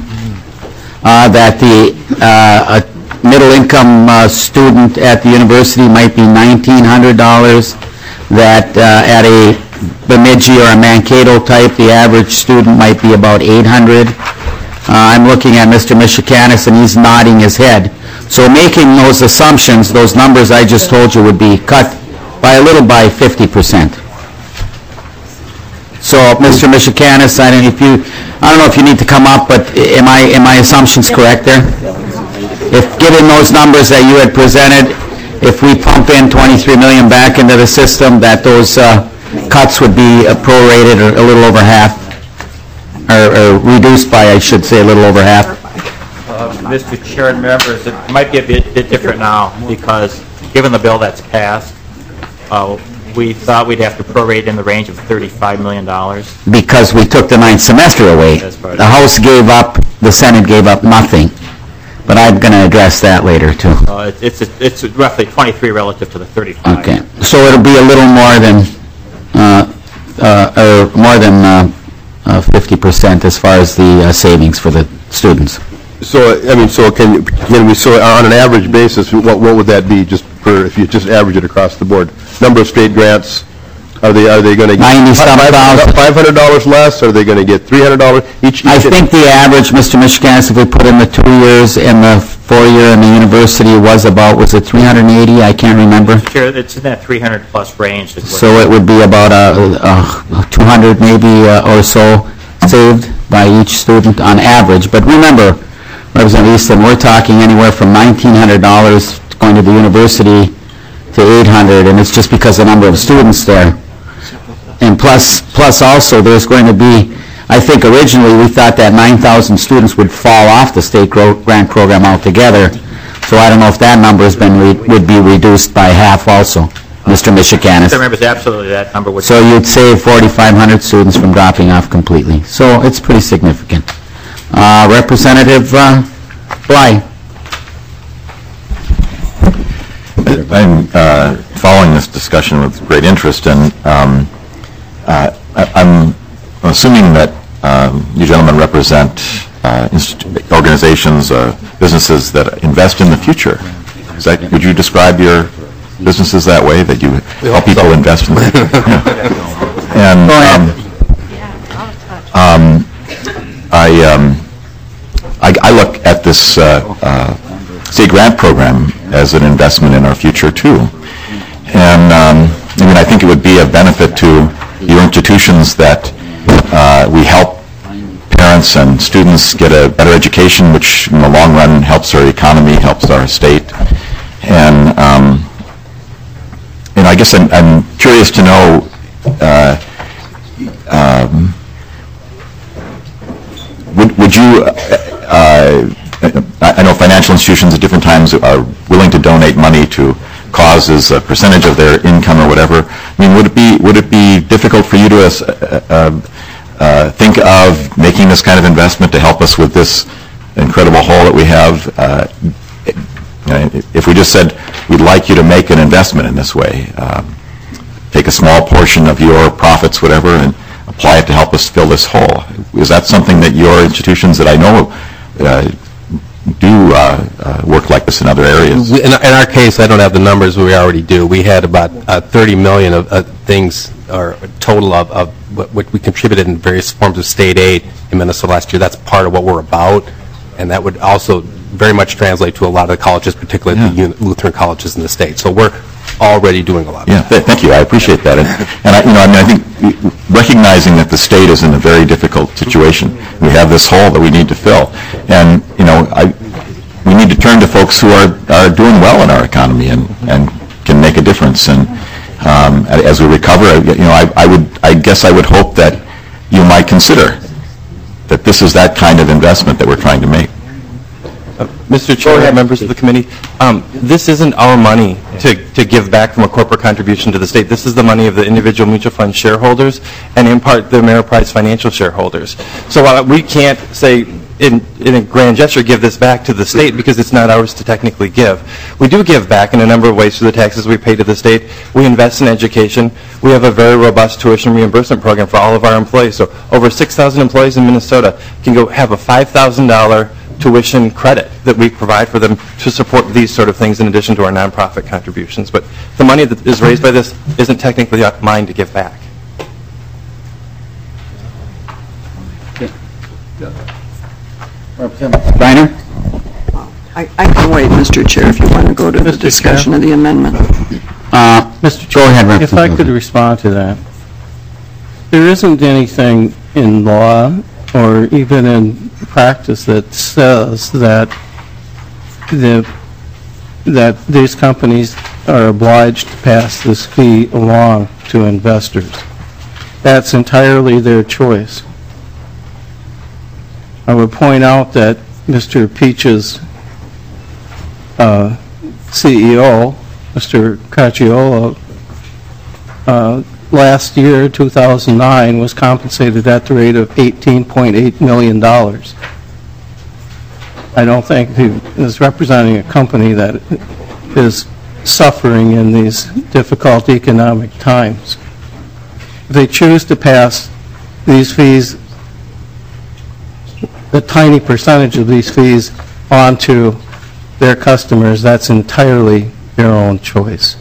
uh, that the uh, a middle-income uh, student at the university might be nineteen hundred dollars, that uh, at a Bemidji or a Mankato type, the average student might be about eight hundred. Uh, I'm looking at Mister Michikanis, and he's nodding his head. So making those assumptions, those numbers I just told you would be cut by a little by fifty percent. So, Mister Michikanis, I don't know if you, I don't know if you need to come up, but am I, am my assumptions correct there? If, given those numbers that you had presented, if we pump in twenty-three million back into the system, that those uh, cuts would be uh, prorated or a little over half, or, or reduced by, I should say, a little over half. Uh, Mister Chair and members, it might be a bit, bit different now because given the bill that's passed, uh, we thought we'd have to prorate in the range of thirty-five million dollars. Because we took the ninth semester away. That's right. The House gave up, the Senate gave up nothing. But I'm going to address that later, too. Uh, it- it's, it's roughly twenty-three relative to the thirty-five. Okay, so it'll be a little more than, uh, uh, or more than uh, uh, fifty percent as far as the uh, savings for the students. So, I mean, so can, can we, so on an average basis, what, what would that be, just for, if you just average it across the board? Number of state grants, are they, are they going to get ninety-some thousand. five hundred dollars less, or are they going to get three hundred dollars each? I each- think the average, Mister Michikanis, if we put in the two years and the four-year in the university was about, was it three hundred eighty? I can't remember. Chair, it's in that three hundred plus range. is what- So it would be about a, a two hundred maybe uh, or so saved by each student on average. But remember, Representative Easton, we're talking anywhere from nineteen hundred dollars going to the university to eight hundred, and it's just because the number of students there. And plus, plus also, there's going to be, I think originally we thought that nine thousand students would fall off the state gro- grant program altogether. So I don't know if that number has been, re- would be reduced by half also, Mister Michikanis. Mister Members, absolutely, that number would... So you'd save forty-five hundred students from dropping off completely. So it's pretty significant. Uh, Representative uh, Bly. I'm uh, following this discussion with great interest, and um, uh, I- I'm assuming that um, you gentlemen represent uh, inst- organizations, uh, businesses that invest in the future. Is that, would you describe your businesses that way, that you help people invest in the future? Yeah. And um, um, I, um, I I look at this uh, uh, state grant program as an investment in our future, too. And, um, I mean, I think it would be a benefit to your institutions that uh, we help parents parents and students get a better education, which in the long run helps our economy, helps our state. And, um, you know, I guess I'm, I'm curious to know, uh, um, would, would you, uh, I know financial institutions at different times are willing to donate money to causes, a percentage of their income or whatever. I mean, would it be would it be difficult for you to uh, uh, uh, think of making this kind of investment to help us with this incredible hole that we have? Uh, if we just said, we'd like you to make an investment in this way, um, take a small portion of your profits, whatever, and apply it to help us fill this hole. Is that something that your institutions that I know uh, do uh, uh, work like this in other areas? In, in our case, I don't have the numbers, but we already do. We had about uh, thirty million of uh, things, or a total of, of what, what we contributed in various forms of state aid in Minnesota last year. That's part of what we're about, and that would also very much translate to a lot of the colleges, particularly yeah. the Lutheran colleges in the state. So we're already doing a lot. Yeah, th thank you. I appreciate that. And, and I, you know, I mean, I think recognizing that the state is in a very difficult situation, we have this hole that we need to fill, and you know, I we need to turn to folks who are are doing well in our economy and and can make a difference. And um, as we recover, you know, I, I would, I guess, I would hope that you might consider that this is that kind of investment that we're trying to make. Uh, Mister Chair, members of the committee, um, this isn't our money to, to give back from a corporate contribution to the state. This is the money of the individual mutual fund shareholders and in part the Ameriprise financial shareholders. So while we can't say in, in a grand gesture give this back to the state because it's not ours to technically give, we do give back in a number of ways through the taxes we pay to the state. We invest in education. We have a very robust tuition reimbursement program for all of our employees. So over six thousand employees in Minnesota can go have a five thousand dollar tuition credit that we provide for them to support these sort of things in addition to our nonprofit contributions. But the money that is raised by this isn't technically mine to give back. Representative Reiner? I, I can wait, Mister Chair, if you want to go to the Mister discussion Chair? of the amendment. Uh, Mister Go ahead, If I Representative. could respond to that. There isn't anything in law or even in practice that says that the that these companies are obliged to pass this fee along to investors. That's entirely their choice. I would point out that Mister Peach's uh, C E O, Mister Cacciolo, uh, last year, two thousand nine, was compensated at the rate of eighteen point eight million dollars. I don't think he is representing a company that is suffering in these difficult economic times. If they choose to pass these fees, a tiny percentage of these fees, onto their customers, that's entirely their own choice.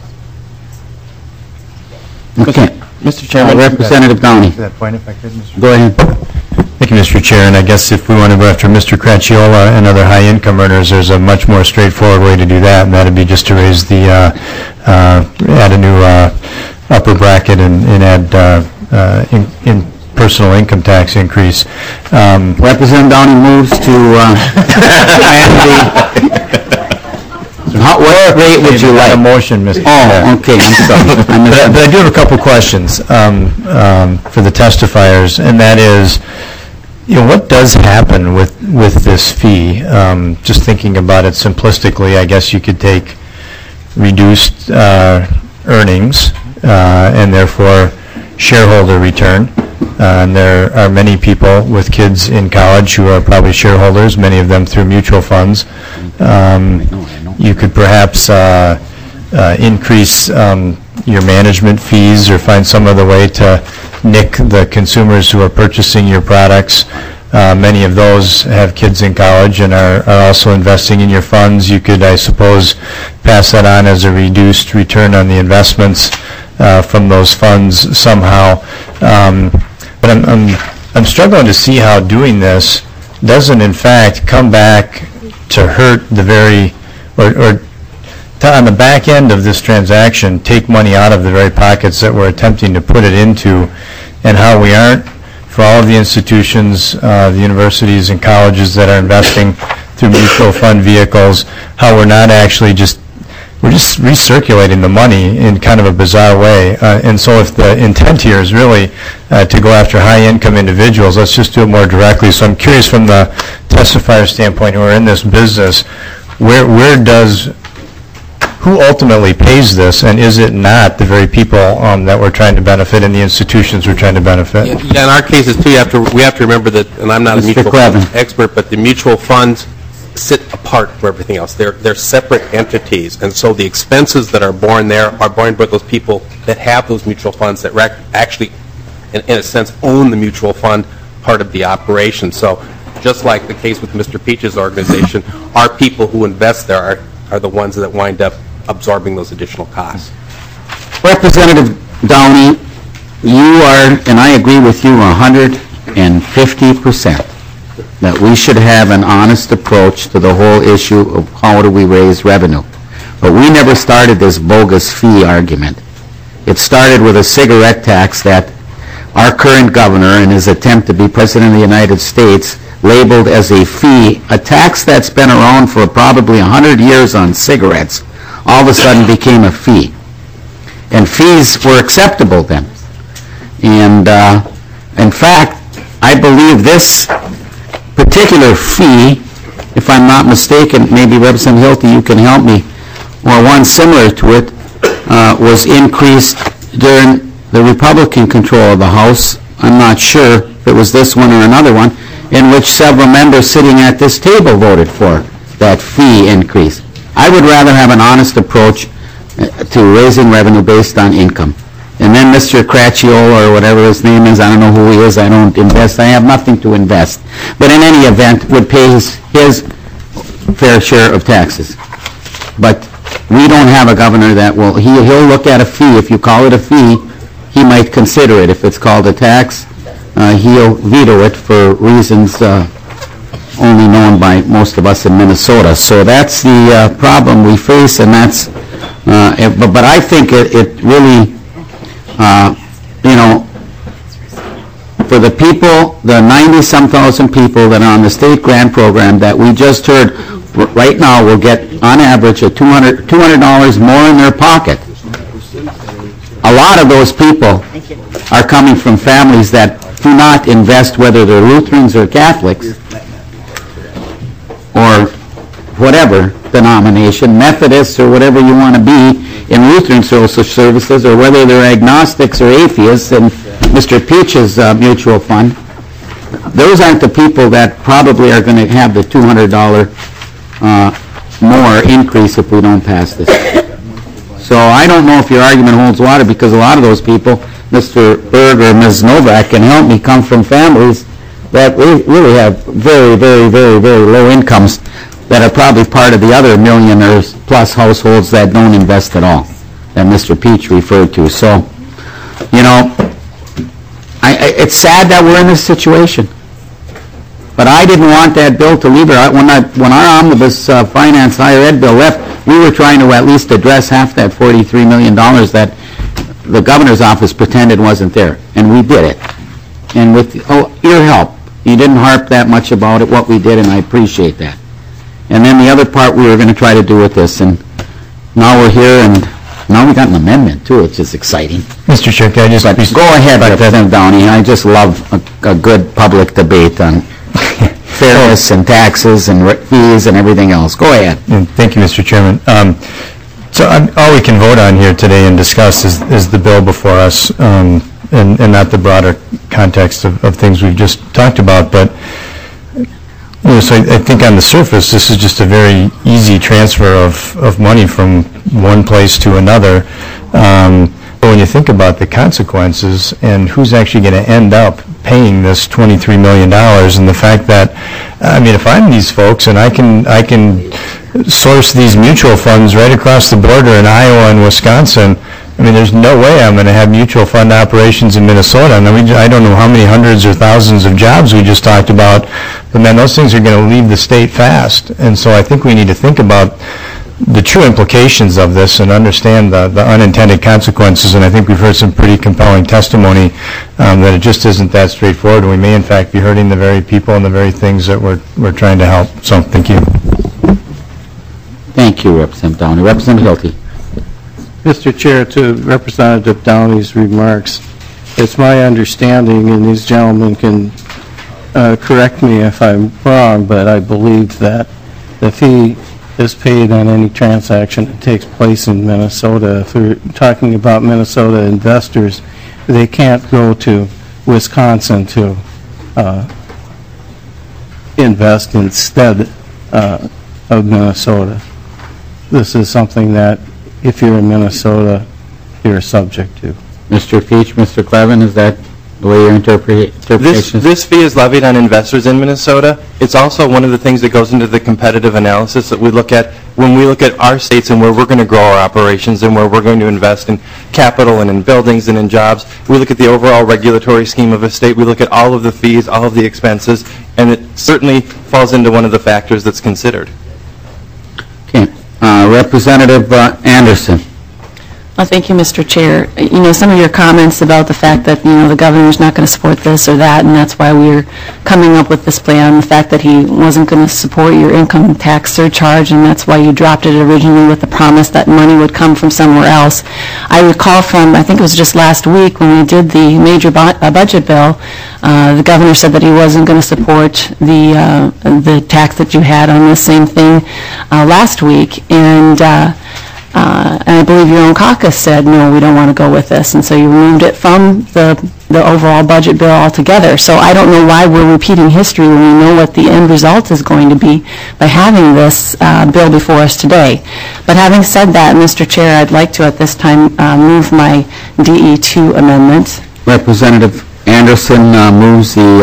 Okay. Mister Chairman, Uh, Representative Downey. To that point, if I could, Mister Go ahead. Thank you, Mister Chair, and I guess if we want to go after Mister Cracciola and other high-income earners, there's a much more straightforward way to do that, and that'd be just to raise the, uh, uh, add a new uh, upper bracket and and add uh, uh, in in personal income tax increase. Um, Representative Downey moves to, uh, and the, how, what rate would you like? A motion, Mister Chair. Oh, okay, I'm sorry. I But I- but I do have a couple questions um, um, for the testifiers, and that is, you know, what does happen with, with this fee? Um, Just thinking about it simplistically, I guess you could take reduced uh, earnings uh, and therefore shareholder return. Uh, And there are many people with kids in college who are probably shareholders, many of them through mutual funds. Um, You could perhaps uh, uh, increase um, your management fees or find some other way to nick the consumers who are purchasing your products. Uh, Many of those have kids in college and are are also investing in your funds. You could, I suppose, pass that on as a reduced return on the investments uh, from those funds somehow. Um, But I'm, I'm, I'm struggling to see how doing this doesn't in fact come back to hurt the very, or, or to, on the back end of this transaction, take money out of the very pockets that we're attempting to put it into, and how we aren't for all of the institutions, uh, the universities and colleges that are investing through mutual fund vehicles, how we're not actually just, we're just recirculating the money in kind of a bizarre way. Uh, and so if the intent here is really uh, to go after high-income individuals, let's just do it more directly. So I'm curious from the testifier standpoint who are in this business, where, where does, who ultimately pays this, and is it not the very people um, that we're trying to benefit and the institutions we're trying to benefit? Yeah, in our cases too, you have to, we have to remember that, and I'm not a Mister mutual Clevin. fund expert, but the mutual funds sit apart from everything else. They're, they're separate entities, and so the expenses that are borne there are borne by those people that have those mutual funds that rec- actually, in, in a sense, own the mutual fund part of the operation. So just like the case with Mister Peach's organization, our people who invest there are, are the ones that wind up absorbing those additional costs. Representative Downey, you are, and I agree with you one hundred fifty percent, that we should have an honest approach to the whole issue of how do we raise revenue. But we never started this bogus fee argument. It started with a cigarette tax that our current governor, in his attempt to be President of the United States, labeled as a fee, a tax that's been around for probably one hundred years on cigarettes, all of a sudden became a fee. And fees were acceptable then. And uh, in fact, I believe this particular fee, if I'm not mistaken, maybe Representative Hilty, you can help me, or one similar to it, uh, was increased during the Republican control of the House. I'm not sure if it was this one or another one, in which several members sitting at this table voted for that fee increase. I would rather have an honest approach uh, to raising revenue based on income. And then Mister Cracchiola, or whatever his name is, I don't know who he is, I don't invest, I have nothing to invest. But in any event, would pay his, his fair share of taxes. But we don't have a governor that will, he, he'll look at a fee. If you call it a fee, he might consider it. If it's called a tax, uh, he'll veto it for reasons uh, only known by most of us in Minnesota. So that's the uh, problem we face, and that's, uh, it, but, but I think it, it really, uh, you know, for the people, the ninety-some thousand people that are on the state grant program that we just heard, r- right now will get, on average, a two hundred dollars more in their pocket. A lot of those people are coming from families that do not invest, whether they're Lutherans or Catholics, or whatever denomination, Methodists or whatever you want to be in Lutheran social services, or whether they're agnostics or atheists in Mister Peach's uh, mutual fund. Those aren't the people that probably are going to have the two hundred dollars uh, more increase if we don't pass this. So I don't know if your argument holds water, because a lot of those people, Mister Berg or Miz Novak can help me, come from families that re- really have very, very, very, very low incomes that are probably part of the other millionaires plus households that don't invest at all, that Mister Peach referred to. So, you know, I, I, it's sad that we're in this situation. But I didn't want that bill to leave. I, when, I, when our omnibus uh, finance higher ed bill left, we were trying to at least address half that forty-three million dollars that the governor's office pretended wasn't there. And we did it. And with oh, your help, you didn't harp that much about it, what we did, and I appreciate that. And then the other part we were going to try to do with this, and now we're here, and now we got an amendment, too, which is exciting. Mister Chair, can I just... But go ahead, Representative Downey. I just love a, a good public debate on fairness and taxes and re- fees and everything else. Go ahead. Thank you, Mister Chairman. Um, so um, all we can vote on here today and discuss is, is the bill before us, um, and, and not the broader context of, of things we've just talked about. But you know, so I, I think on the surface, this is just a very easy transfer of, of money from one place to another. Um, but when you think about the consequences and who's actually going to end up paying this twenty-three million dollars, and the fact that, I mean, if I'm these folks and I can I can source these mutual funds right across the border in Iowa and Wisconsin, I mean, there's no way I'm going to have mutual fund operations in Minnesota. I mean, I don't know how many hundreds or thousands of jobs we just talked about, but man, those things are going to leave the state fast. And so I think we need to think about the true implications of this and understand the, the unintended consequences. And I think we've heard some pretty compelling testimony um, that it just isn't that straightforward. And we may, in fact, be hurting the very people and the very things that we're, we're trying to help. So thank you. Thank you, Representative Downey. Representative Hilty. Mister Chair, to Representative Downey's remarks, it's my understanding, and these gentlemen can uh, correct me if I'm wrong, but I believe that the fee is paid on any transaction that takes place in Minnesota. If we're talking about Minnesota investors, they can't go to Wisconsin to uh, invest instead uh, of Minnesota. This is something that, if you're in Minnesota, you're subject to. Mister Peach, Mister Clevin, is that the way your interpre- This, interpretation is? this fee is levied on investors in Minnesota. It's also one of the things that goes into the competitive analysis that we look at when we look at our states and where we're going to grow our operations and where we're going to invest in capital and in buildings and in jobs. We look at the overall regulatory scheme of a state. We look at all of the fees, all of the expenses, and it certainly falls into one of the factors that's considered. Okay. Uh, Representative uh, Anderson. Well, thank you, Mister Chair. You know, some of your comments about the fact that, you know, the governor's not going to support this or that, and that's why we're coming up with this plan, the fact that he wasn't going to support your income tax surcharge, and that's why you dropped it originally with the promise that money would come from somewhere else. I recall from, I think it was just last week when we did the major bu- uh, budget bill, uh, the governor said that he wasn't going to support the, uh, the tax that you had on this same thing uh, last week, and uh, Uh, and I believe your own caucus said, no, we don't want to go with this. And so you removed it from the, the overall budget bill altogether. So I don't know why we're repeating history when we know what the end result is going to be by having this uh, bill before us today. But having said that, Mister Chair, I'd like to at this time uh, move my D E two amendment. Representative Anderson uh, moves the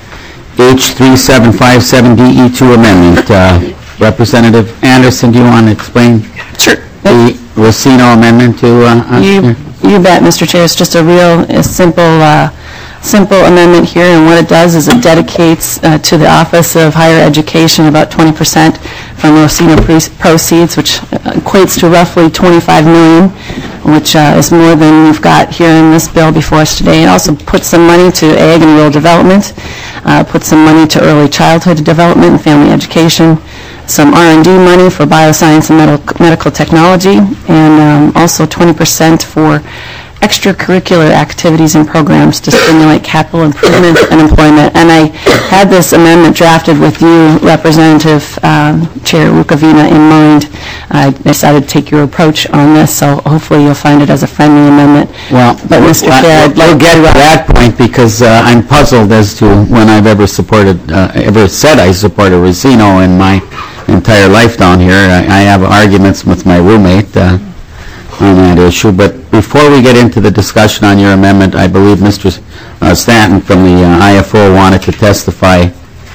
uh, H three seven five seven D E two amendment. Uh, Representative Anderson, do you want to explain? Sure. The Racino amendment to... Uh, You, you bet, Mister Chair. It's just a real a simple, uh, simple amendment here, and what it does is it dedicates uh, to the Office of Higher Education about twenty percent from Racino pre- proceeds, which equates to roughly twenty-five million dollars, which uh, is more than we've got here in this bill before us today. It also puts some money to ag and rural development, uh, puts some money to early childhood development and family education, some R and D money for bioscience and medical, medical technology, and um, also twenty percent for extracurricular activities and programs to stimulate capital improvement and employment. And I had this amendment drafted with you, Representative um, Chair Rukavina, in mind. I decided to take your approach on this, so hopefully you'll find it as a friendly amendment. Well, but Mister well, Chair, I'd we'll like get to, to that point because uh, I'm puzzled as to when I've ever supported, uh, ever said I supported Racino in my entire life down here. I, I have arguments with my roommate uh, on that issue. But before we get into the discussion on your amendment, I believe Mister Uh, Stanton from the uh, I F O wanted to testify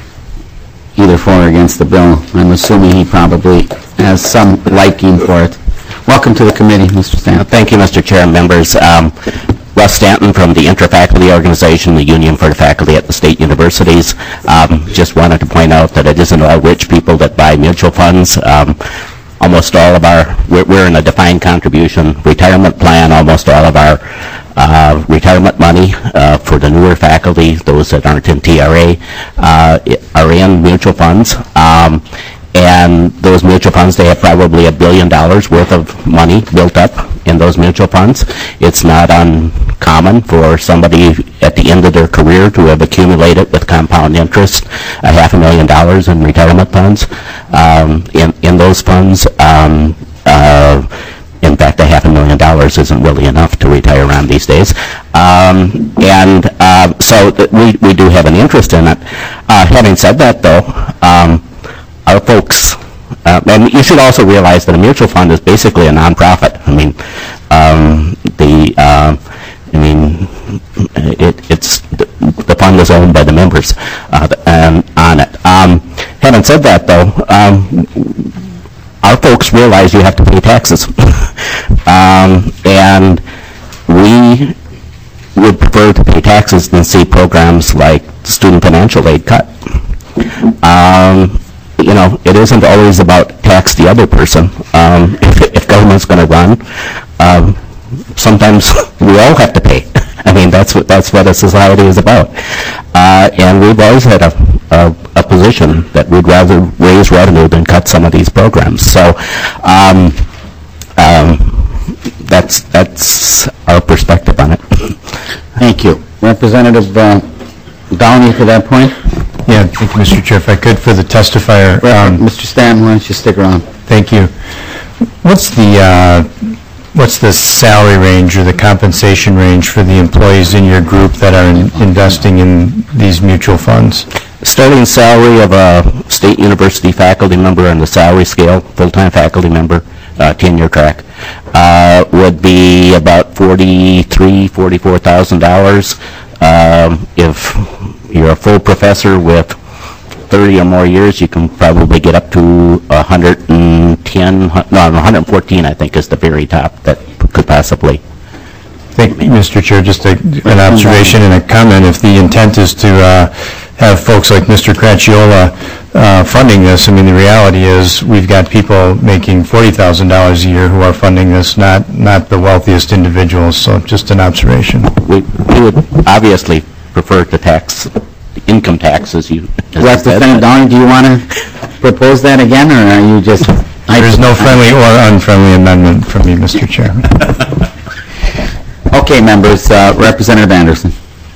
either for or against the bill. I'm assuming he probably has some liking for it. Welcome to the committee, Mister Stanton. Thank you, Mister Chair and members. Um, Russ Stanton from the Interfaculty Organization, the Union for the Faculty at the State Universities. Um, just wanted to point out that it isn't all rich people that buy mutual funds. Um, almost all of our, we're, we're in a defined contribution retirement plan. Almost all of our uh, retirement money uh, for the newer faculty, those that aren't in T R A, uh, are in mutual funds. Um, and those mutual funds, they have probably a billion dollars worth of money built up in those mutual funds. It's not uncommon for somebody at the end of their career to have accumulated with compound interest a half a million dollars in retirement funds. Um, in, in those funds, um, uh, in fact, a half a million dollars isn't really enough to retire on these days. Um, and uh, so th- we, we do have an interest in it. Uh, having said that, though, um, our folks, uh, and you should also realize that a mutual fund is basically a nonprofit. I mean, um, the, uh, I mean, it, it's the, the fund is owned by the members uh, um, on it. Um, having said that, though, um, our folks realize you have to pay taxes, um, and we would prefer to pay taxes than see programs like student financial aid cut. Um, You know, know, it isn't always about tax the other person. Um, If if government's going to run, um, sometimes we all have to pay. I mean, that's what, that's what a society is about. Uh, And we've always had a, a, a position that we'd rather raise revenue than cut some of these programs. So, um, um, that's, that's our perspective on it. Thank you. Representative uh, Downey for that point? Yeah, thank you, Mister Chair. If I could, for the testifier. um, Mister Stanton, why don't you stick around? Thank you. What's the, uh, what's the salary range or the compensation range for the employees in your group that are in- investing in these mutual funds? Starting salary of a state university faculty member on the salary scale, full-time faculty member, uh, tenure track, uh, would be about forty-three, forty-four thousand dollars. Um, if you're a full professor with thirty or more years, you can probably get up to one hundred ten, no, one hundred fourteen, I think, is the very top that could possibly. Thank you, Mister Chair. Just a- an observation and a comment. If the intent is to uh, have folks like Mister Cracchiola uh, funding this, I mean, the reality is we've got people making forty thousand dollars a year who are funding this, not not the wealthiest individuals. So just an observation. We we would obviously prefer to tax, income taxes, you... Representative Downey, do you want to propose that again, or are you just... There's no friendly or unfriendly amendment from me, Mister Chairman. Okay, members, uh, Representative Anderson.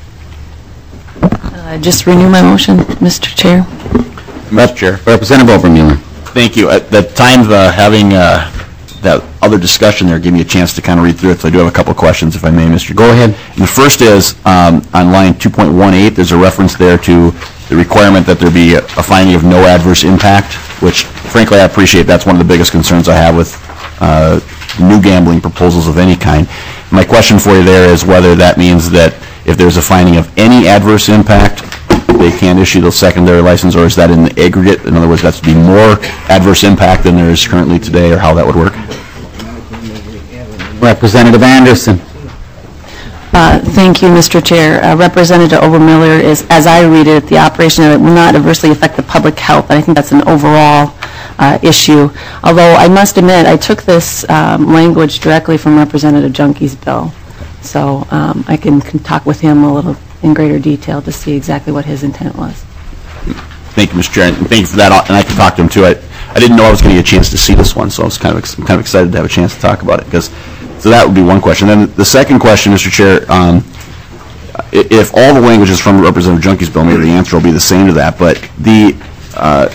Uh, Just renew my motion, Mister Chair. Mister Chair. Representative Obermuller. Thank you. At the time of uh, having uh, that other discussion there, give me a chance to kind of read through it, so I do have a couple of questions, if I may, Mister Go ahead. And the first is, um, on line two point one eight, there's a reference there to the requirement that there be a a finding of no adverse impact, which frankly I appreciate. That's one of the biggest concerns I have with uh, new gambling proposals of any kind. My question for you there is whether that means that if there's a finding of any adverse impact, they can't issue the secondary license, or is that in the aggregate? In other words, that's to be more adverse impact than there is currently today, or how that would work? Representative Anderson. Uh, Thank you, Mister Chair. Uh, Representative Obermiller is, as I read it, the operation of it will not adversely affect the public health. And I think that's an overall uh, issue. Although I must admit, I took this um, language directly from Representative Junke's bill. So um, I can can talk with him a little in greater detail to see exactly what his intent was. Thank you, Mister Chair, and thank you for that, and I can talk to him too. I, I didn't know I was going to get a chance to see this one, so I was kind of ex- kind of excited to have a chance to talk about it, because, so that would be one question. Then the second question, Mister Chair, um, i- if all the language is from Representative Junke's bill, maybe the answer will be the same to that, but the, uh,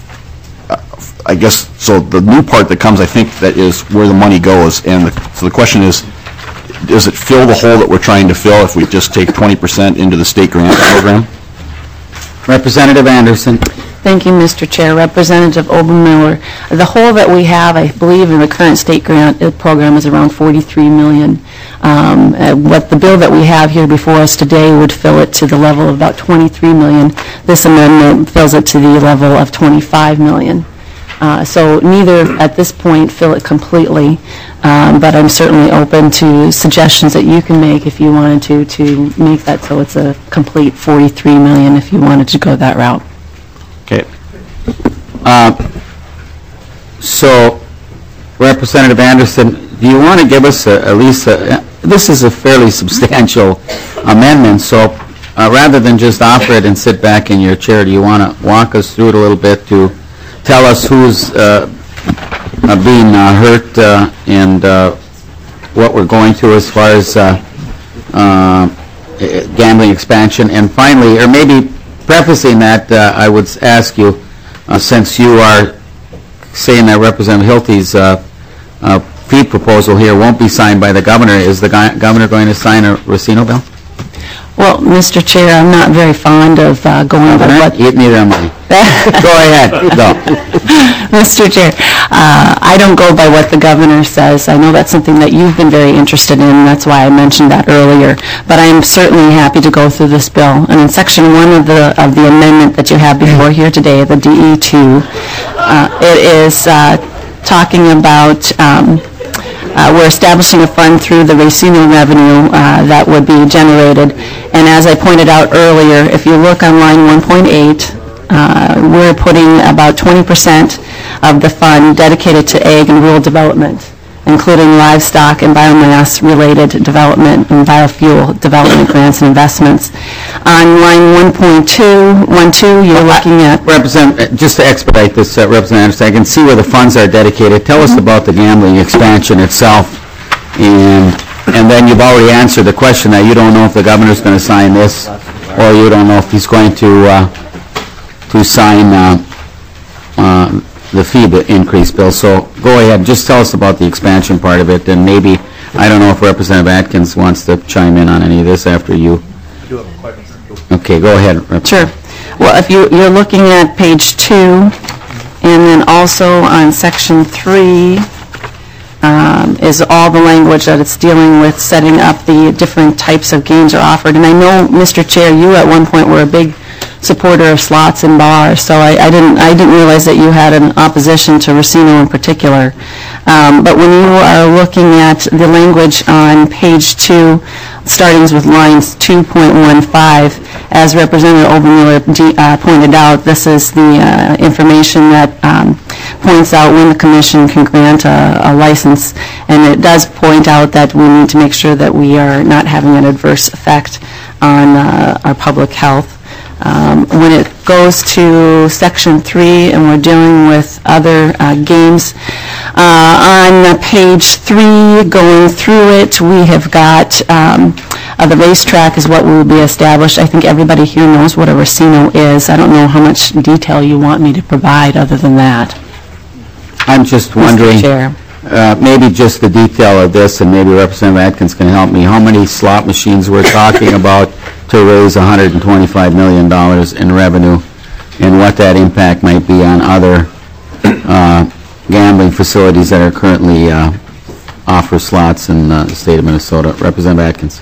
I guess, so the new part that comes, I think, that is where the money goes, and the, so the question is, does it fill the hole that we're trying to fill if we just take twenty percent into the state grant program? Representative Anderson. Thank you, Mister Chair. Representative Obermiller, the hole that we have, I believe, in the current state grant uh, program is around forty-three million dollars. Um, uh, What the bill that we have here before us today would fill it to the level of about twenty-three million dollars. This amendment fills it to the level of twenty-five million dollars. Uh, So neither, at this point, fill it completely, um, but I'm certainly open to suggestions that you can make if you wanted to, to make that so it's a complete forty-three million dollars if you wanted to go that route. Okay. Uh, So, Representative Anderson, do you want to give us a- at least, a- this is a fairly substantial amendment, so uh, rather than just offer it and sit back in your chair, do you want to walk us through it a little bit to tell us who's uh, uh, being uh, hurt uh, and uh, what we're going through as far as uh, uh, gambling expansion? And finally, or maybe prefacing that, uh, I would ask you, uh, since you are saying that Representative Hilty's uh, uh, fee proposal here won't be signed by the governor, is the guy, governor going to sign a Racino bill? Well, Mister Chair, I'm not very fond of uh, going by what... Neither am I. Go ahead. Go. Mister Chair, uh, I don't go by what the governor says. I know that's something that you've been very interested in, and that's why I mentioned that earlier. But I am certainly happy to go through this bill. And in Section one of the of the amendment that you have before here today, the D E two, uh, it is uh, talking about... Um, Uh, we're establishing a fund through the Racino revenue uh, that would be generated. And as I pointed out earlier, if you look on line one point eight, uh, we're putting about twenty percent of the fund dedicated to ag and rural development, including livestock and biomass-related development and biofuel development grants and investments. On line one point two one two, you're looking at... Represent, just to expedite this, uh, Representative Anderson, I can see where the funds are dedicated. Tell us about the gambling expansion itself, and and then you've already answered the question that you don't know if the governor's going to sign this, or you don't know if he's going to uh, to sign uh, uh, the fee increase bill. So go ahead, just tell us about the expansion part of it, and maybe, I don't know if Representative Atkins wants to chime in on any of this after you. I do have a question. Okay, go ahead. Sure. Well, if you, you're looking at page two, and then also on section three, um, is all the language that it's dealing with setting up the different types of games are offered. And I know, Mister Chair, you at one point were a big supporter of slots and bars, so I, I didn't I didn't realize that you had an opposition to Racino in particular. Um, but when you are looking at the language on page two, starting with lines two point one five, as Representative Obermuller uh, pointed out, this is the uh, information that um, points out when the commission can grant a, a license, and it does point out that we need to make sure that we are not having an adverse effect on uh, our public health. Um, when it goes to section three and we're dealing with other uh, games, uh, on page three, going through it, we have got um, uh, the racetrack is what will be established. I think everybody here knows what a racino is. I don't know how much detail you want me to provide other than that. I'm just wondering, uh, maybe just the detail of this, and maybe Representative Atkins can help me, how many slot machines we're talking about to raise one hundred twenty-five million dollars in revenue, and what that impact might be on other uh, gambling facilities that are currently uh, offer slots in uh, the state of Minnesota. Representative Atkins.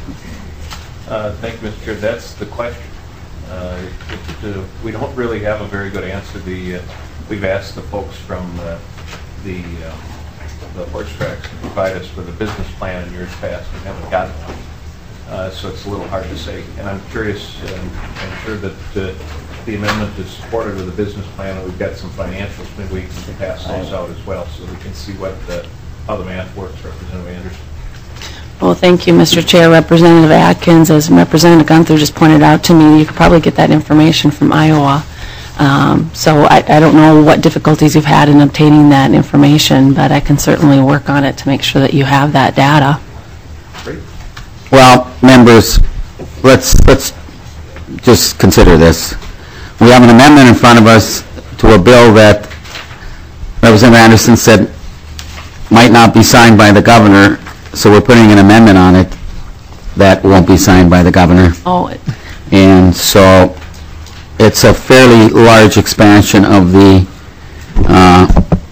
Uh, thank you, Mister Chair. That's the question. Uh, it, uh, we don't really have a very good answer. The uh, we've asked the folks from uh, the uh, the horse tracks to provide us with a business plan in years past. We haven't gotten one. Uh, so it's a little hard to say. And I'm curious, um, I'm sure that uh, the amendment is supported with the business plan, and we've got some financials. Maybe we can pass those out as well so we can see what the, how the math works, Representative Anderson. Well, thank you, Mister Chair. Representative Atkins, as Representative Gunther just pointed out to me, you could probably get that information from Iowa. Um, so I, I don't know what difficulties you've had in obtaining that information, but I can certainly work on it to make sure that you have that data. Great. Well, members, let's let's just consider this. We have an amendment in front of us to a bill that Representative Anderson said might not be signed by the governor, so we're putting an amendment on it that won't be signed by the governor. Oh. And so it's a fairly large expansion of the uh,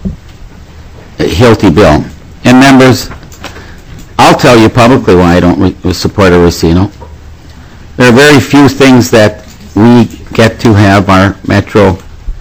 Hilty bill. And members, I'll tell you publicly why I don't re support a Racino. There are very few things that we get to have our Metro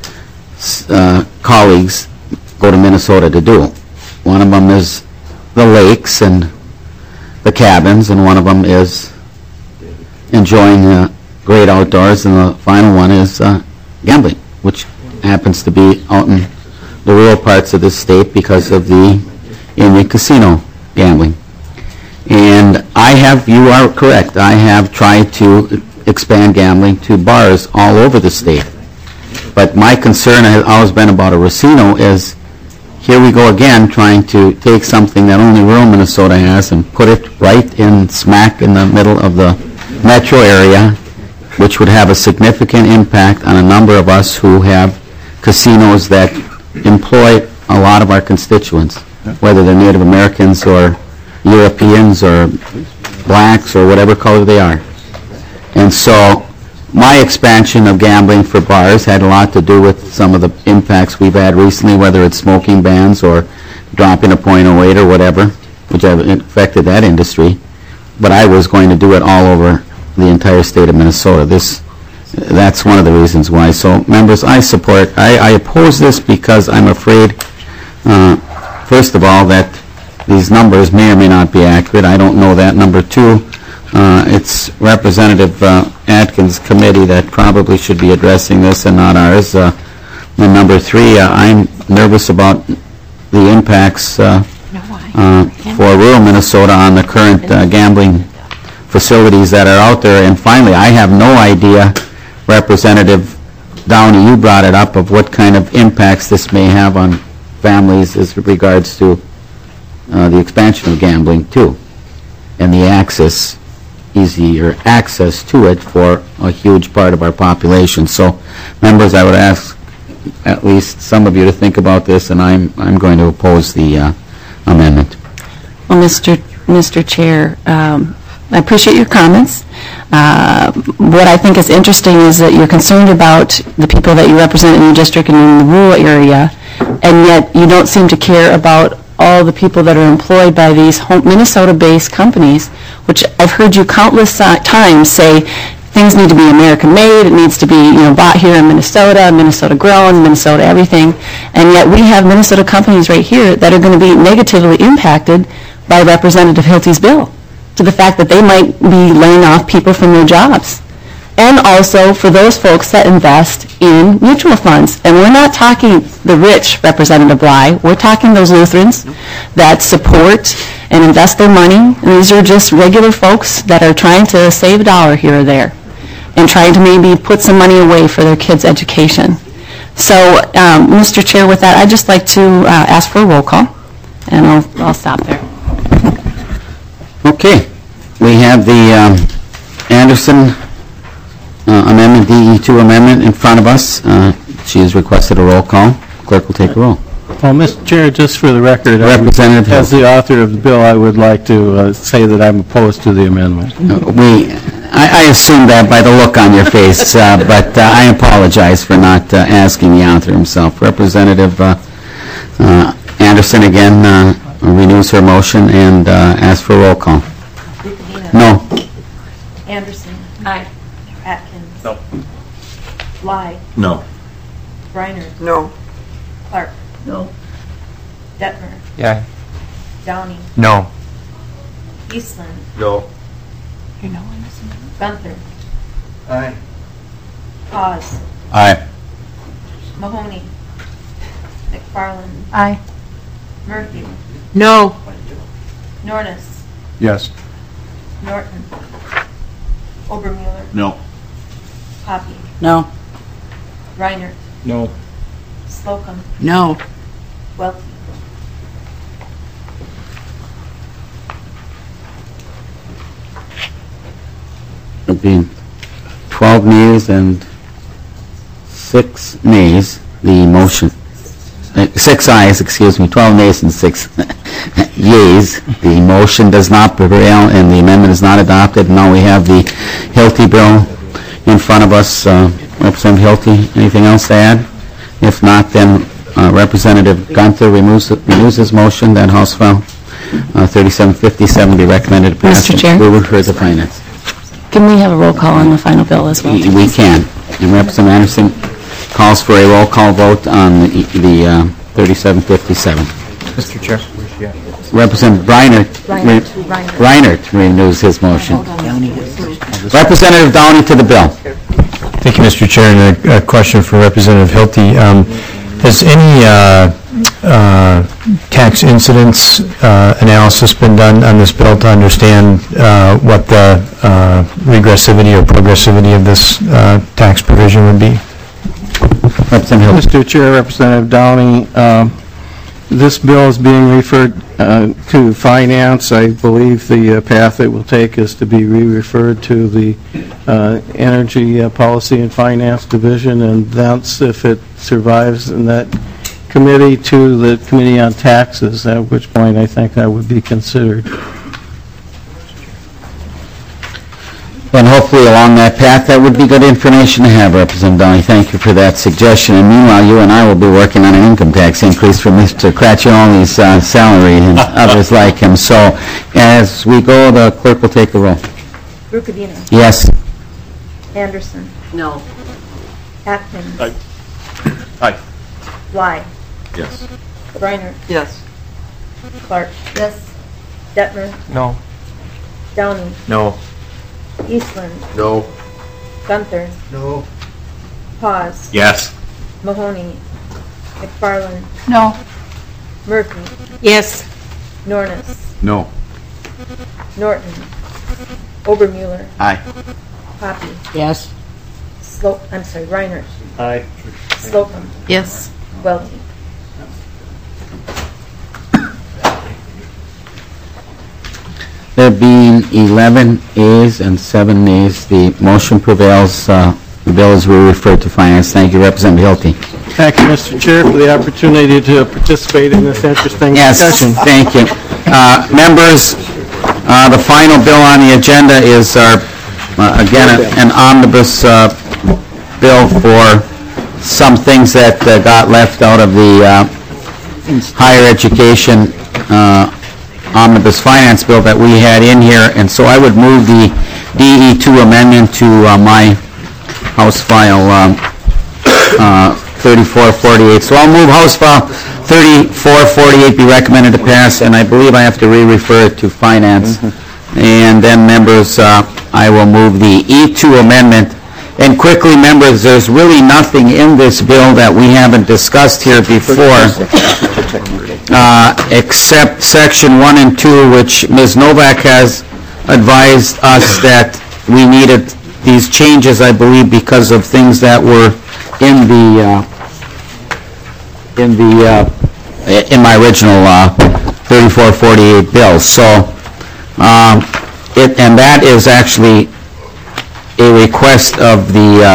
uh, colleagues go to Minnesota to do. One of them is the lakes and the cabins, and one of them is enjoying the great outdoors, and the final one is uh, gambling, which happens to be out in the rural parts of this state because of the Indian casino gambling. And I have, you are correct, I have tried to expand gambling to bars all over the state. But my concern has always been about a Racino is, here we go again trying to take something that only rural Minnesota has and put it right in smack in the middle of the metro area, which would have a significant impact on a number of us who have casinos that employ a lot of our constituents, whether they're Native Americans or Europeans or blacks or whatever color they are. And so my expansion of gambling for bars had a lot to do with some of the impacts we've had recently, whether it's smoking bans or dropping a point oh eight or whatever, which have affected that industry. But I was going to do it all over the entire state of Minnesota. This, that's one of the reasons why. So, members, I support, I, I oppose this because I'm afraid, uh, first of all, that these numbers may or may not be accurate. I don't know that. Number two, uh, it's Representative uh, Atkins' committee that probably should be addressing this and not ours. Uh, and number three, uh, I'm nervous about the impacts uh, uh, for rural Minnesota on the current uh, gambling facilities that are out there. And finally, I have no idea, Representative Downey, you brought it up, of what kind of impacts this may have on families as regards to uh, the expansion of gambling too, and the access, easier access to it for a huge part of our population. So, members, I would ask at least some of you to think about this, and I'm I'm going to oppose the uh, amendment. Well, Mister Mister Chair, um, I appreciate your comments. Uh, what I think is interesting is that you're concerned about the people that you represent in your district and in the rural area, and yet you don't seem to care about all the people that are employed by these home Minnesota-based companies, which I've heard you countless uh, times say things need to be American-made, it needs to be, you know, bought here in Minnesota, Minnesota-grown, Minnesota everything, and yet we have Minnesota companies right here that are going to be negatively impacted by Representative Hilty's bill, to the fact that they might be laying off people from their jobs. And also for those folks that invest in mutual funds. And we're not talking the rich, Representative Bly. We're talking those Lutherans that support and invest their money. And these are just regular folks that are trying to save a dollar here or there and trying to maybe put some money away for their kids' education. So, um, Mister Chair, with that, I'd just like to uh, ask for a roll call, and I'll, I'll stop there. Okay. We have the um, Anderson uh, Amendment, D E two Amendment in front of us. Uh, she has requested a roll call. Clerk will take a roll. Well, Mister Chair, just for the record, Representative as the author of the bill, I would like to uh, say that I'm opposed to the amendment. Uh, we, I, I assumed that by the look on your face, uh, but uh, I apologize for not uh, asking the author himself. Representative uh, uh, Anderson again uh, renews her motion and uh, asks for a roll call. No. Anderson. Aye. Atkins. No. Bly. No. Reiner. No. Clark. No. Detmer. Yeah. Downey. No. Eastland. No. You know on this amendment? Gunther. Aye. Pause. Aye. Mahoney. McFarland. Aye. Murphy. No. Nornis. Yes. Norton. Obermuller. No. Poppy. No. Reiner. No. Slocum. No. Welty. It being twelve nays and six nays, the motion, uh, six ayes, excuse me, twelve nays and six yeas, the motion does not prevail and the amendment is not adopted. Now we have the Hilty bill in front of us. Uh, Representative Hilty, anything else to add? If not, then uh, Representative Gunther removes, removes his motion, that House File uh, thirty-seven fifty-seven be recommended to pass. Mister Chair? We will refer to finance. Can we have a roll call on the final bill as well? We can. And Representative Anderson calls for a roll call vote on the the, uh, thirty-seven fifty-seven. Mister Chair. Representative Reinert Reinert. Reinert. Reinert renews his motion. Representative Downey to the bill. Thank you, Mister Chair, and a, a question for Representative Hilty. Um, has any uh, uh, tax incidence uh, analysis been done on this bill to understand uh, what the uh, regressivity or progressivity of this uh, tax provision would be? Representative Hilty. Mister Chair, Representative Downey, um, this bill is being referred uh, to Finance. I believe the uh, path it will take is to be re-referred to the uh, Energy uh, Policy and Finance Division, and that's if it survives in that committee to the Committee on Taxes, at which point I think that would be considered. And hopefully along that path, that would be good information to have, Representative Downey. Thank you for that suggestion. And meanwhile, you and I will be working on an income tax increase for Mister Cracchioli's uh, salary and others like him. So as we go, the clerk will take the roll. Rukadina. Yes. Anderson. No. Atkins. Aye. Aye. Bly. Yes. Reiner. Yes. Clark. Yes. Detmer. No. Downey. No. Eastland. No. Gunther. No. Pause. Yes. Mahoney. McFarland. No. Murphy. Yes. Nornis. No. Norton. Obermuller. Aye. Poppy. Yes. Slope, I'm sorry, Reinert. Aye. Slocum. Yes. Welty. There being eleven ayes and seven nays, the motion prevails. Uh, The bill is referred to finance. Thank you, Representative Hilty. Thank you, Mister Chair, for the opportunity to participate in this interesting Yes, discussion. thank you. Uh, Members, uh, the final bill on the agenda is our, uh, again, an omnibus uh, bill for some things that uh, got left out of the uh, higher education uh, omnibus finance bill that we had in here, and so I would move the D E two amendment to uh, my House File um, uh, thirty-four forty-eight. So I'll move House File thirty-four forty-eight be recommended to pass, and I believe I have to re-refer it to Finance. Mm-hmm. And then, members, uh, I will move the E two amendment. And quickly, members, there's really nothing in this bill that we haven't discussed here before, uh, except Section one and two, which Miz Novak has advised us that we needed these changes, I believe, because of things that were in the uh, in the uh, in my original uh, thirty-four forty-eight bill. So, um, it and that is actually a request of the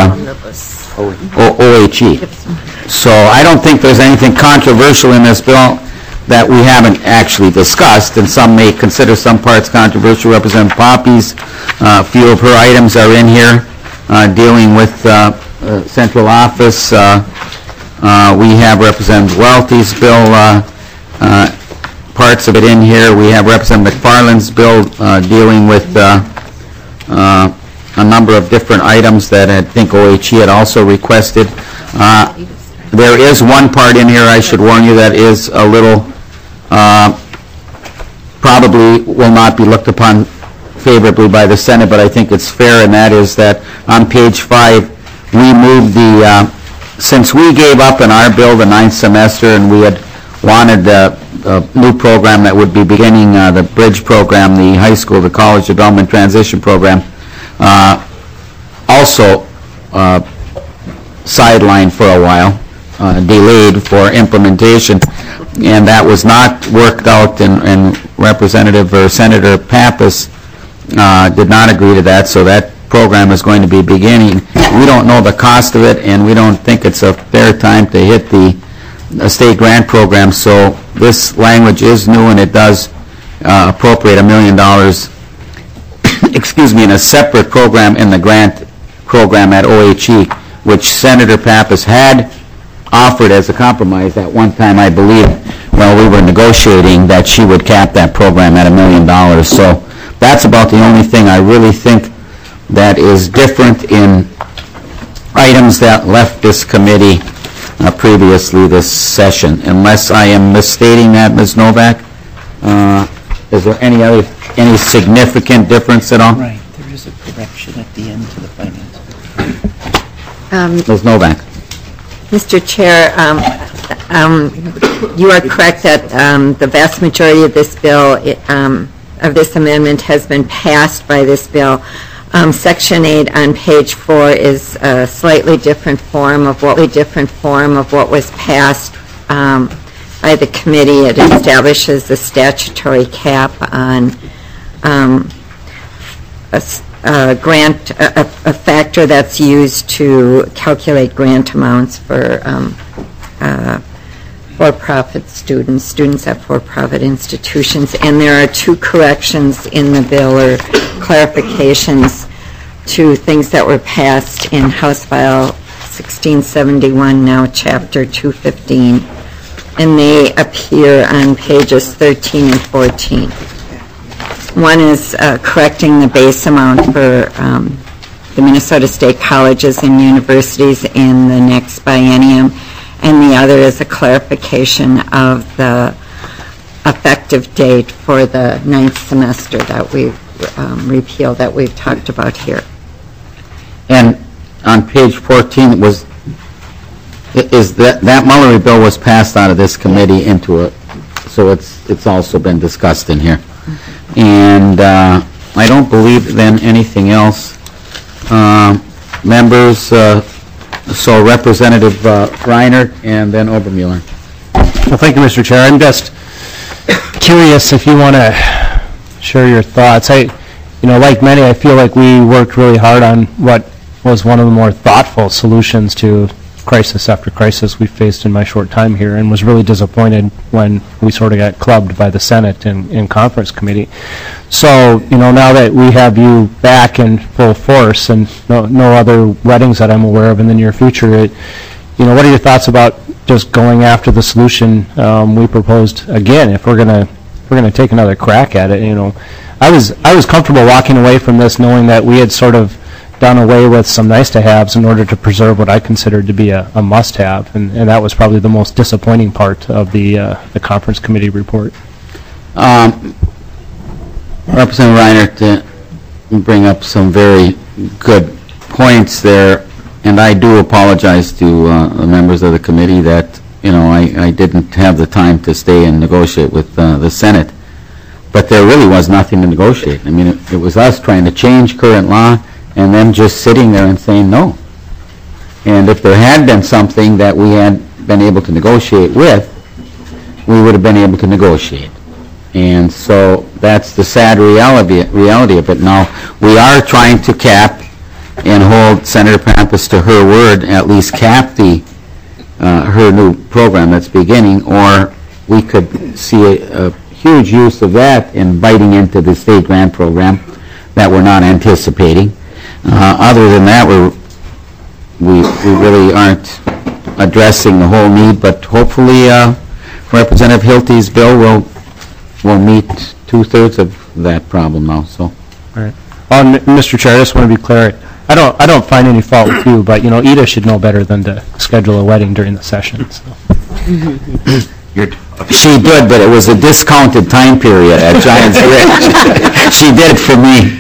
uh, O H E. So I don't think there's anything controversial in this bill that we haven't actually discussed, and some may consider some parts controversial. Representative Poppy's, uh, a few of her items are in here uh, dealing with uh, uh, central office. Uh, uh, we have Representative Welty's bill, uh, uh, parts of it in here. We have Representative McFarland's bill uh, dealing with uh, uh, a number of different items that I think O H E had also requested. Uh, there is one part in here, I should warn you, that is a little Uh, probably will not be looked upon favorably by the Senate, but I think it's fair, and that is that on page five, we moved the, uh, since we gave up in our bill the ninth semester, and we had wanted a, a new program that would be beginning uh, the bridge program, the high school to college development transition program, uh, also uh, sidelined for a while, uh, delayed for implementation. And that was not worked out, and, and Representative or Senator Pappas uh, did not agree to that, so that program is going to be beginning. We don't know the cost of it, and we don't think it's a fair time to hit the, the state grant program, so this language is new, and it does uh, appropriate a million dollars, excuse me, in a separate program in the grant program at O H E, which Senator Pappas had offered as a compromise at one time, I believe, while we were negotiating, that she would cap that program at a million dollars. So that's about the only thing I really think that is different in items that left this committee uh, previously this session. Unless I am misstating that, Miz Novak, uh, is there any other, any significant difference at all? Right, there is a correction at the end to the finance. Um, Miz Novak. Mister Chair, um, um, you are correct that um, the vast majority of this bill, it, um, of this amendment, has been passed by this bill. Um, Section eight on page four is a slightly different form of what, different form of what was passed um, by the committee. It establishes a statutory cap on um, a, Uh, grant, a, a factor that's used to calculate grant amounts for um, uh, for-profit students, students at for-profit institutions. And there are two corrections in the bill, or clarifications to things that were passed in House File sixteen seventy-one, now Chapter two fifteen. And they appear on pages thirteen and fourteen. One is uh, correcting the base amount for um, the Minnesota State colleges and universities in the next biennium, and the other is a clarification of the effective date for the ninth semester that we um, repeal that we've talked about here. And on page fourteen, it was, is that, that Mullery bill was passed out of this committee into it, so it's, it's also been discussed in here. And uh, I don't believe then anything else. Uh, Members, uh, so Representative uh, Reiner and then Obermuller. Well, thank you, Mister Chair. I'm just curious if you want to share your thoughts. I, you know, like many, I feel like we worked really hard on what was one of the more thoughtful solutions to crisis after crisis we faced in my short time here, and was really disappointed when we sort of got clubbed by the Senate in, in conference committee. So, you know, now that we have you back in full force and no, no other weddings that I'm aware of in the near future, it, you know, what are your thoughts about just going after the solution um, we proposed again, if we're gonna if we're gonna take another crack at it? You know, I was I was comfortable walking away from this knowing that we had sort of done away with some nice-to-haves in order to preserve what I considered to be a, a must-have, and, and that was probably the most disappointing part of the uh, the conference committee report. Um, Representative Reiner, to bring up some very good points there, and I do apologize to uh, the members of the committee that, you know, I, I didn't have the time to stay and negotiate with uh, the Senate. But there really was nothing to negotiate. I mean, it, it was us trying to change current law and them just sitting there and saying no. And if there had been something that we had been able to negotiate with, we would have been able to negotiate. And so that's the sad reality, reality of it. Now, we are trying to cap and hold Senator Pappas to her word, at least cap the uh, her new program that's beginning, or we could see a, a huge use of that in biting into the state grant program that we're not anticipating. Uh, other than that, we're, we we really aren't addressing the whole need, but hopefully uh, Representative Hilty's bill will will meet two-thirds of that problem now. So, all right. Um, Mister Chair, I just want to be clear. I don't I don't find any fault with you, but you know, Ida should know better than to schedule a wedding during the session. So. She did, but it was a discounted time period at Giants Ridge. She did it for me.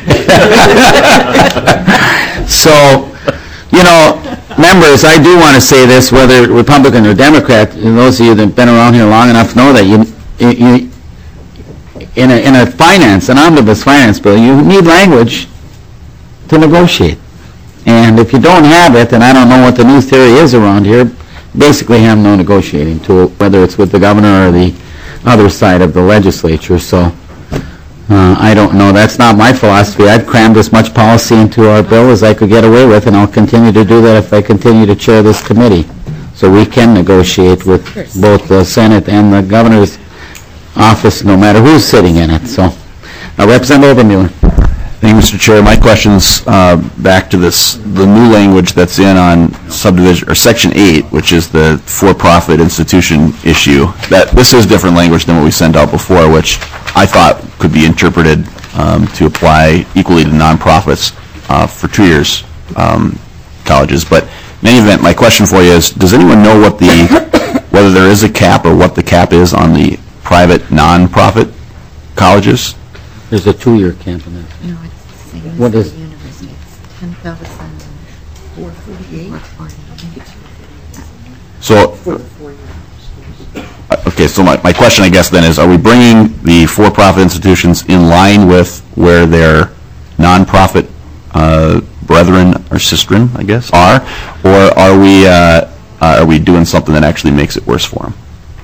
So, you know, members, I do want to say this, whether Republican or Democrat, and those of you that have been around here long enough know that you, you in a, in a finance, an omnibus finance bill, you need language to negotiate. And if you don't have it, and I don't know what the new theory is around here, basically have no negotiating tool, whether it's with the governor or the other side of the legislature. So uh, I don't know. That's not my philosophy. I've crammed as much policy into our bill as I could get away with, and I'll continue to do that if I continue to chair this committee. So we can negotiate with both the Senate and the governor's office, no matter who's sitting in it. So, uh, Representative Obermuller. Thank you, Mister Chair. My question's uh, back to this, the new language that's in on subdivision, or Section eight, which is the for-profit institution issue. That this is different language than what we sent out before, which I thought could be interpreted um, to apply equally to nonprofits uh, for two years um, colleges. But in any event, my question for you is: does anyone know what the whether there is a cap or what the cap is on the private nonprofit colleges? There's a two-year cap in that. No, it's the same What as is- the university. It's ten thousand four forty-eight. So, uh, okay, so my, my question, I guess, then is, are we bringing the for-profit institutions in line with where their nonprofit uh, brethren or sistren, I guess, are, or are we uh, uh, are we doing something that actually makes it worse for them?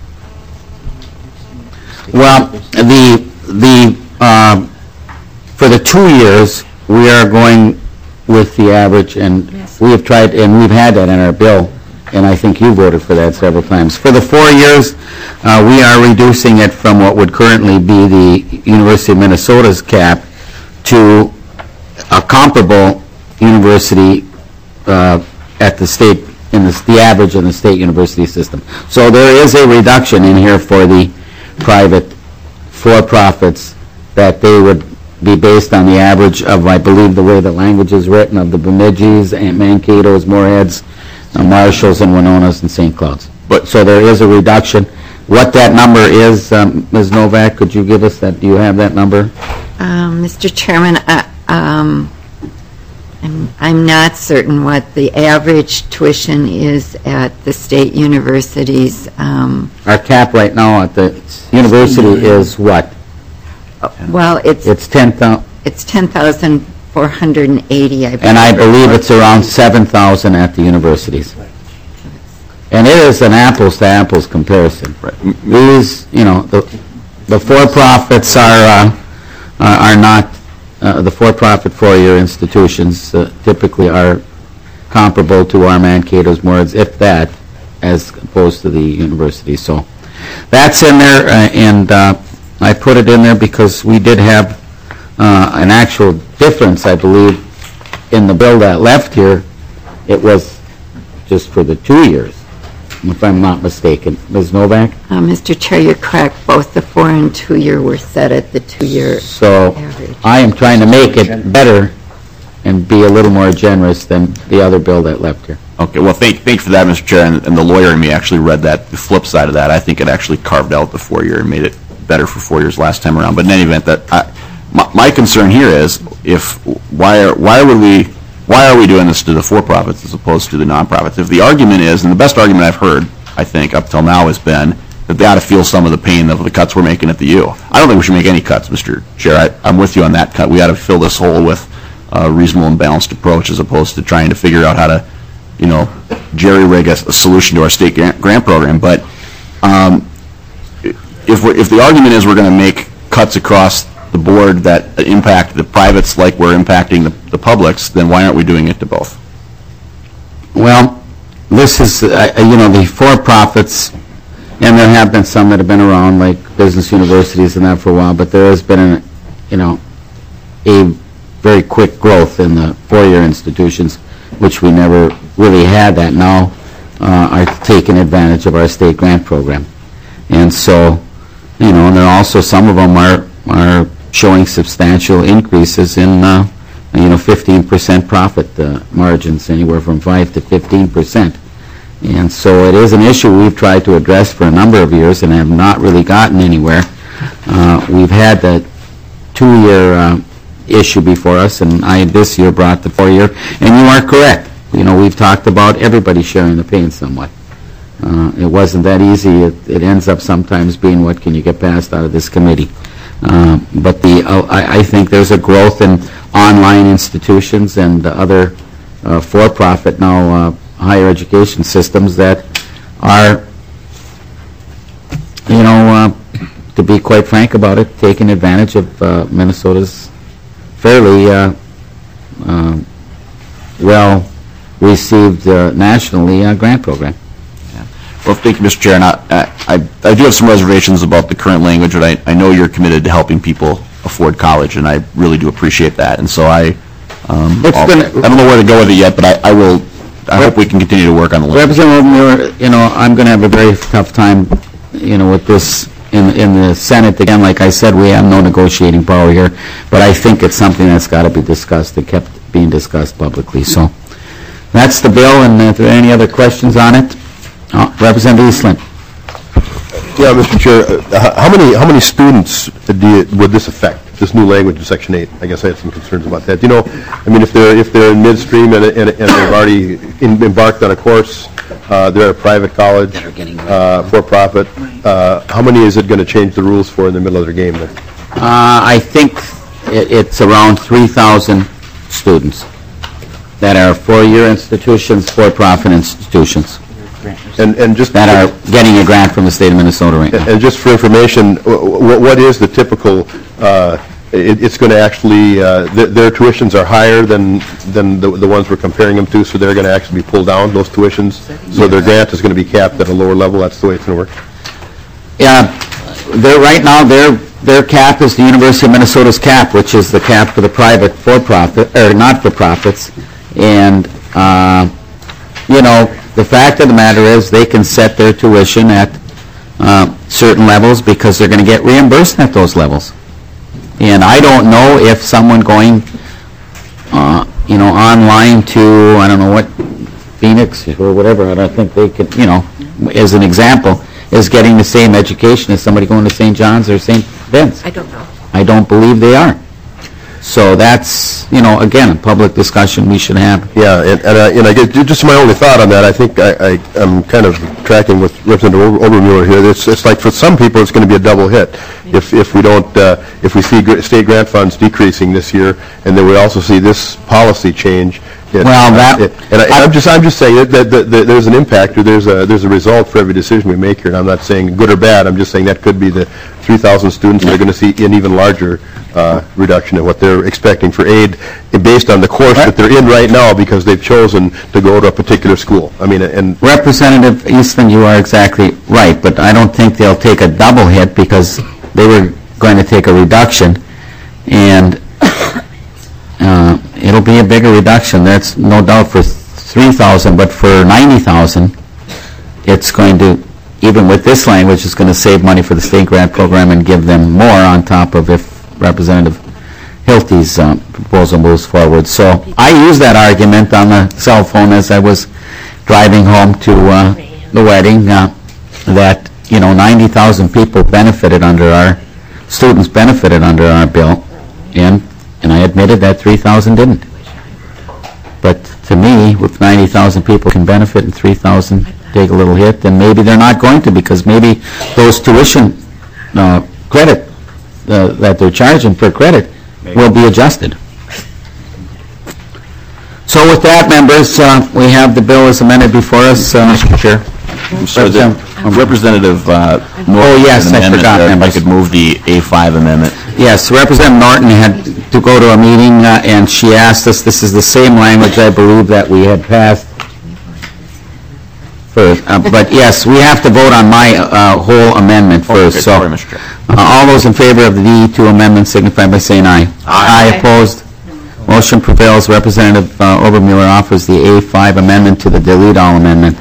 Well, the the um, for the two years, we are going with the average, and we have tried, and we've had that in our bill, and I think you voted for that several times. For the four years, uh, we are reducing it from what would currently be the University of Minnesota's cap to a comparable university uh, at the state, in the, the average in the state university system. So there is a reduction in here for the private for-profits, that they would be based on the average of, I believe, the way the language is written, of the Bemidji's, and Mankato's, Moorheads, uh, Marshalls, and Winona's, and Saint Cloud's. But so there is a reduction. What that number is, um, Miz Novak, could you give us that? Do you have that number? Um, Mister Chairman, uh, um, I'm I'm not certain what the average tuition is at the state universities. Um, Our cap right now at the university is what? Well, it's... It's ten thousand. It's ten thousand four hundred eighty, I believe. And I believe it's around seven thousand at the universities. And it is an apples-to-apples comparison. These, you know, the the for-profits are uh, are not, uh, the for-profit four-year institutions uh, typically are comparable to our Mankato's, Moorheads, if that, as opposed to the university. So that's in there, uh, and uh, I put it in there because we did have uh, an actual difference, I believe, in the bill that left here. It was just for the two years, if I'm not mistaken. Miz Novak? Uh, Mister Chair, you're correct. Both the four and two-year were set at the two-year So average. I am trying to make it better and be a little more generous than the other bill that left here. Okay, well, thank, thank you for that, Mister Chair, and, and the lawyer in me actually read that, the flip side of that. I think it actually carved out the four-year and made it better for four years last time around. But in any event, that I, my, my concern here is, if, why are, why would we, why are we doing this to the for-profits as opposed to the nonprofits? If the argument is, and the best argument I've heard, I think, up till now has been that they ought to feel some of the pain of the cuts we're making at the U. I don't think we should make any cuts, Mister Chair. I, I'm with you on that cut. We ought to fill this hole with a reasonable and balanced approach as opposed to trying to figure out how to, you know, jerry-rig a, a solution to our state grant, grant program. But um, if, we're, if the argument is we're going to make cuts across the board that impact the privates like we're impacting the, the publics, then why aren't we doing it to both? Well, this is, uh, you know, the for-profits, and there have been some that have been around, like business universities and that for a while, but there has been, a, you know, a very quick growth in the four-year institutions, which we never really had that now, uh, are taking advantage of our state grant program. And so, you know, and there are also, some of them are, are showing substantial increases in, uh, you know, fifteen percent profit uh, margins, anywhere from five to fifteen percent. And so it is an issue we've tried to address for a number of years and have not really gotten anywhere. Uh, we've had the two-year uh, issue before us, and I this year brought the four-year. And you are correct. You know, we've talked about everybody sharing the pain somewhat. Uh, it wasn't that easy. It, it ends up sometimes being, what can you get passed out of this committee? Uh, but the uh, I, I think there's a growth in online institutions and other uh, for-profit now uh, higher education systems that are, you know, uh, to be quite frank about it, taking advantage of uh, Minnesota's fairly uh, uh, well-received uh, nationally uh, grant program. Well, thank you, Mister Chair. And I, I, I do have some reservations about the current language, but I, I know you're committed to helping people afford college, and I really do appreciate that. And so I, um, I'll- been- I don't know where to go with it yet, but I, I will, I hope we can continue to work on the language. Representative Muir, you know, I'm going to have a very tough time, you know, with this in in the Senate. Again, like I said, we have no negotiating power here, but I think it's something that's got to be discussed and kept being discussed publicly. So that's the bill, and if there are any other questions on it, uh, Representative Eastland. Yeah, Mister Chair, uh, how many how many students do you, would this affect? This new language in Section eight. I guess I had some concerns about that. You know, I mean, if they're if they're in midstream and, and, and they've already in, embarked on a course, uh, they're at a private college, uh, for profit. Uh, how many is it going to change the rules for in the middle of their game? Then? Uh, I think it, it's around three thousand students that are four-year institutions, for-profit institutions. And, and just that are getting a grant from the state of Minnesota right now. And just for information, what, what is the typical? Uh, it, it's going to actually uh, th their tuitions are higher than than the, the ones we're comparing them to, so they're going to actually be pulled down those tuitions. So their grant is going to be capped at a lower level. That's the way it's going to work. Yeah, they're right now their their cap is the University of Minnesota's cap, which is the cap for the private for-profit or not-for-profits, and uh, you know. The fact of the matter is they can set their tuition at uh, certain levels because they're going to get reimbursed at those levels. And I don't know if someone going, uh, you know, online to, I don't know what, Phoenix or whatever, I don't think they could, you know, as an example, is getting the same education as somebody going to Saint John's or Saint Ben's. I don't know. I don't believe they are. So that's, you know, again, a public discussion we should have. Yeah, and, and I, and I guess, just my only thought on that, I think I, I, I'm kind of tracking with Representative Ober- Obermuller here. It's, it's like for some people, it's going to be a double hit. If, if we don't, uh, if we see gr- state grant funds decreasing this year, and then we also see this policy change. It, Well, that- it- And I, I'm just, I'm just saying that, that, that, that there's an impact, or there's a, there's a result for every decision we make here, and I'm not saying good or bad, I'm just saying that could be the three thousand students, and they're going to see an even larger uh, reduction in what they're expecting for aid based on the course that they're in right now because they've chosen to go to a particular school. I mean, and Representative Eastman, you are exactly right, but I don't think they'll take a double hit because they were going to take a reduction, and uh, it'll be a bigger reduction. That's no doubt for three thousand, but for ninety thousand, it's going to, even with this language, it's going to save money for the state grant program and give them more on top of if Representative Hilty's uh, proposal moves forward. So I used that argument on the cell phone as I was driving home to uh, the wedding, uh, that, you know, ninety thousand people benefited under our, students benefited under our bill, and, and I admitted that three thousand didn't. But to me, if ninety thousand people can benefit and three thousand take a little hit, then maybe they're not going to, because maybe those tuition uh, credit uh, that they're charging for credit will be adjusted. So with that, members, uh, we have the bill as amended before us. Uh, Mister Chair. So the Representative uh, Norton. Oh, yes, I amendment forgot, there. If I members. could move the A five amendment. Yes, Representative Norton had to go to a meeting, uh, and she asked us, this is the same language, I believe, that we had passed first. Uh, But yes, we have to vote on my uh, whole amendment first. Okay, So, sorry, Mister Chair. uh, all those in favor of the D E two amendment signify by saying aye. Aye. Opposed? Motion prevails. Representative uh, Obermuller offers the A five amendment to the delete all amendment.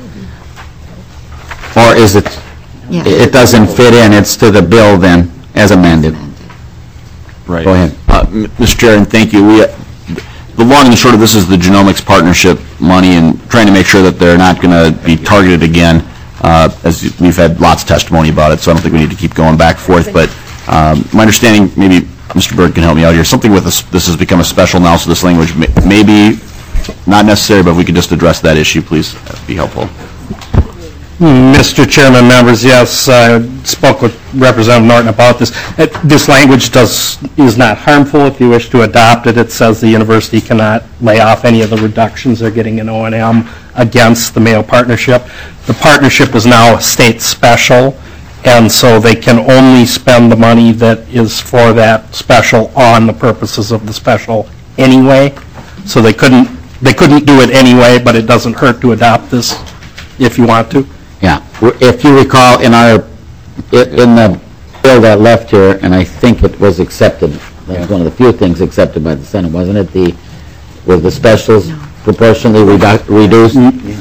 Or is it, Yeah. it doesn't fit in, it's to the bill then, as amended? Right. Go ahead. Uh, M- Mister Chair, and thank you. We, uh, the long and the short of this is the genomics partnership money and trying to make sure that they're not going to be targeted again, uh, as you- we've had lots of testimony about it, so I don't think we need to keep going back and forth. But um, my understanding, maybe Mister Bird can help me out here, something with this, this has become a special now, so this language may, may be not necessary, but if we could just address that issue, please, that'd be helpful. Mister Chairman, members, yes, I spoke with Representative Norton about this. Uh, This language does, is not harmful if you wish to adopt it. It says the university cannot lay off any of the reductions they're getting in O and M against the Mayo Partnership. The partnership is now a state special, and so they can only spend the money that is for that special on the purposes of the special anyway. So they couldn't, they couldn't do it anyway, but it doesn't hurt to adopt this if you want to. Yeah, if you recall, in our, i- in the bill that left here, and I think it was accepted, that was one of the few things accepted by the Senate, wasn't it? The, was the specials proportionally redu- reduced?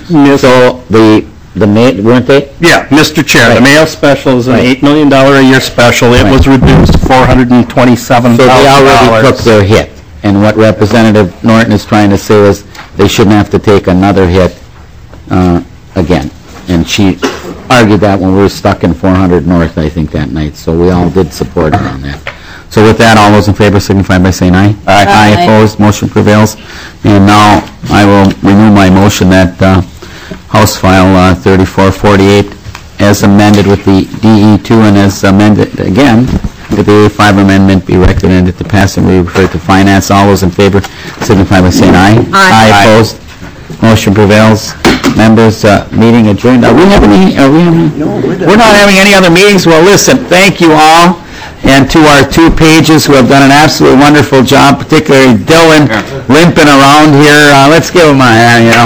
So the, the, ma- weren't they? Yeah, Mister Chair, the Right. Mayo special is an Right. eight million dollars a year special. It Right. was reduced four hundred twenty-seven So thousand they dollars. already took their hit. And what Representative Norton is trying to say is they shouldn't have to take another hit uh, again. And she argued that when we were stuck in four hundred North, I think, that night. So we all did support her on that. So with that, all those in favor signify by saying aye. Aye. Aye, opposed, motion prevails. And now I will renew my motion that uh, House File uh, thirty-four forty-eight, as amended with the D E two and as amended again with the A five amendment, be recommended to pass and be referred to finance. All those in favor signify by saying aye. Aye. Aye, opposed, motion prevails. Members, uh, meeting adjourned. Are we having any, are we having? No, we're not having any other meetings. Well, listen, thank you all, and to our two pages who have done an absolutely wonderful job, particularly Dylan limping around here. Uh, let's give him a hand, you know.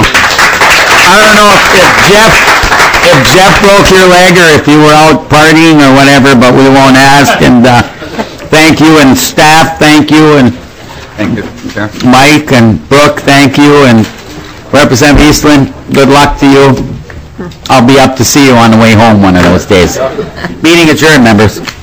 I don't know if if Jeff, if Jeff broke your leg or if you were out partying or whatever, but we won't ask. And uh, thank you, and staff, thank you, and Thank you, Chair. Mike and Brooke, thank you, and Representative Eastland, good luck to you. I'll be up to see you on the way home one of those days. Meeting adjourned, members.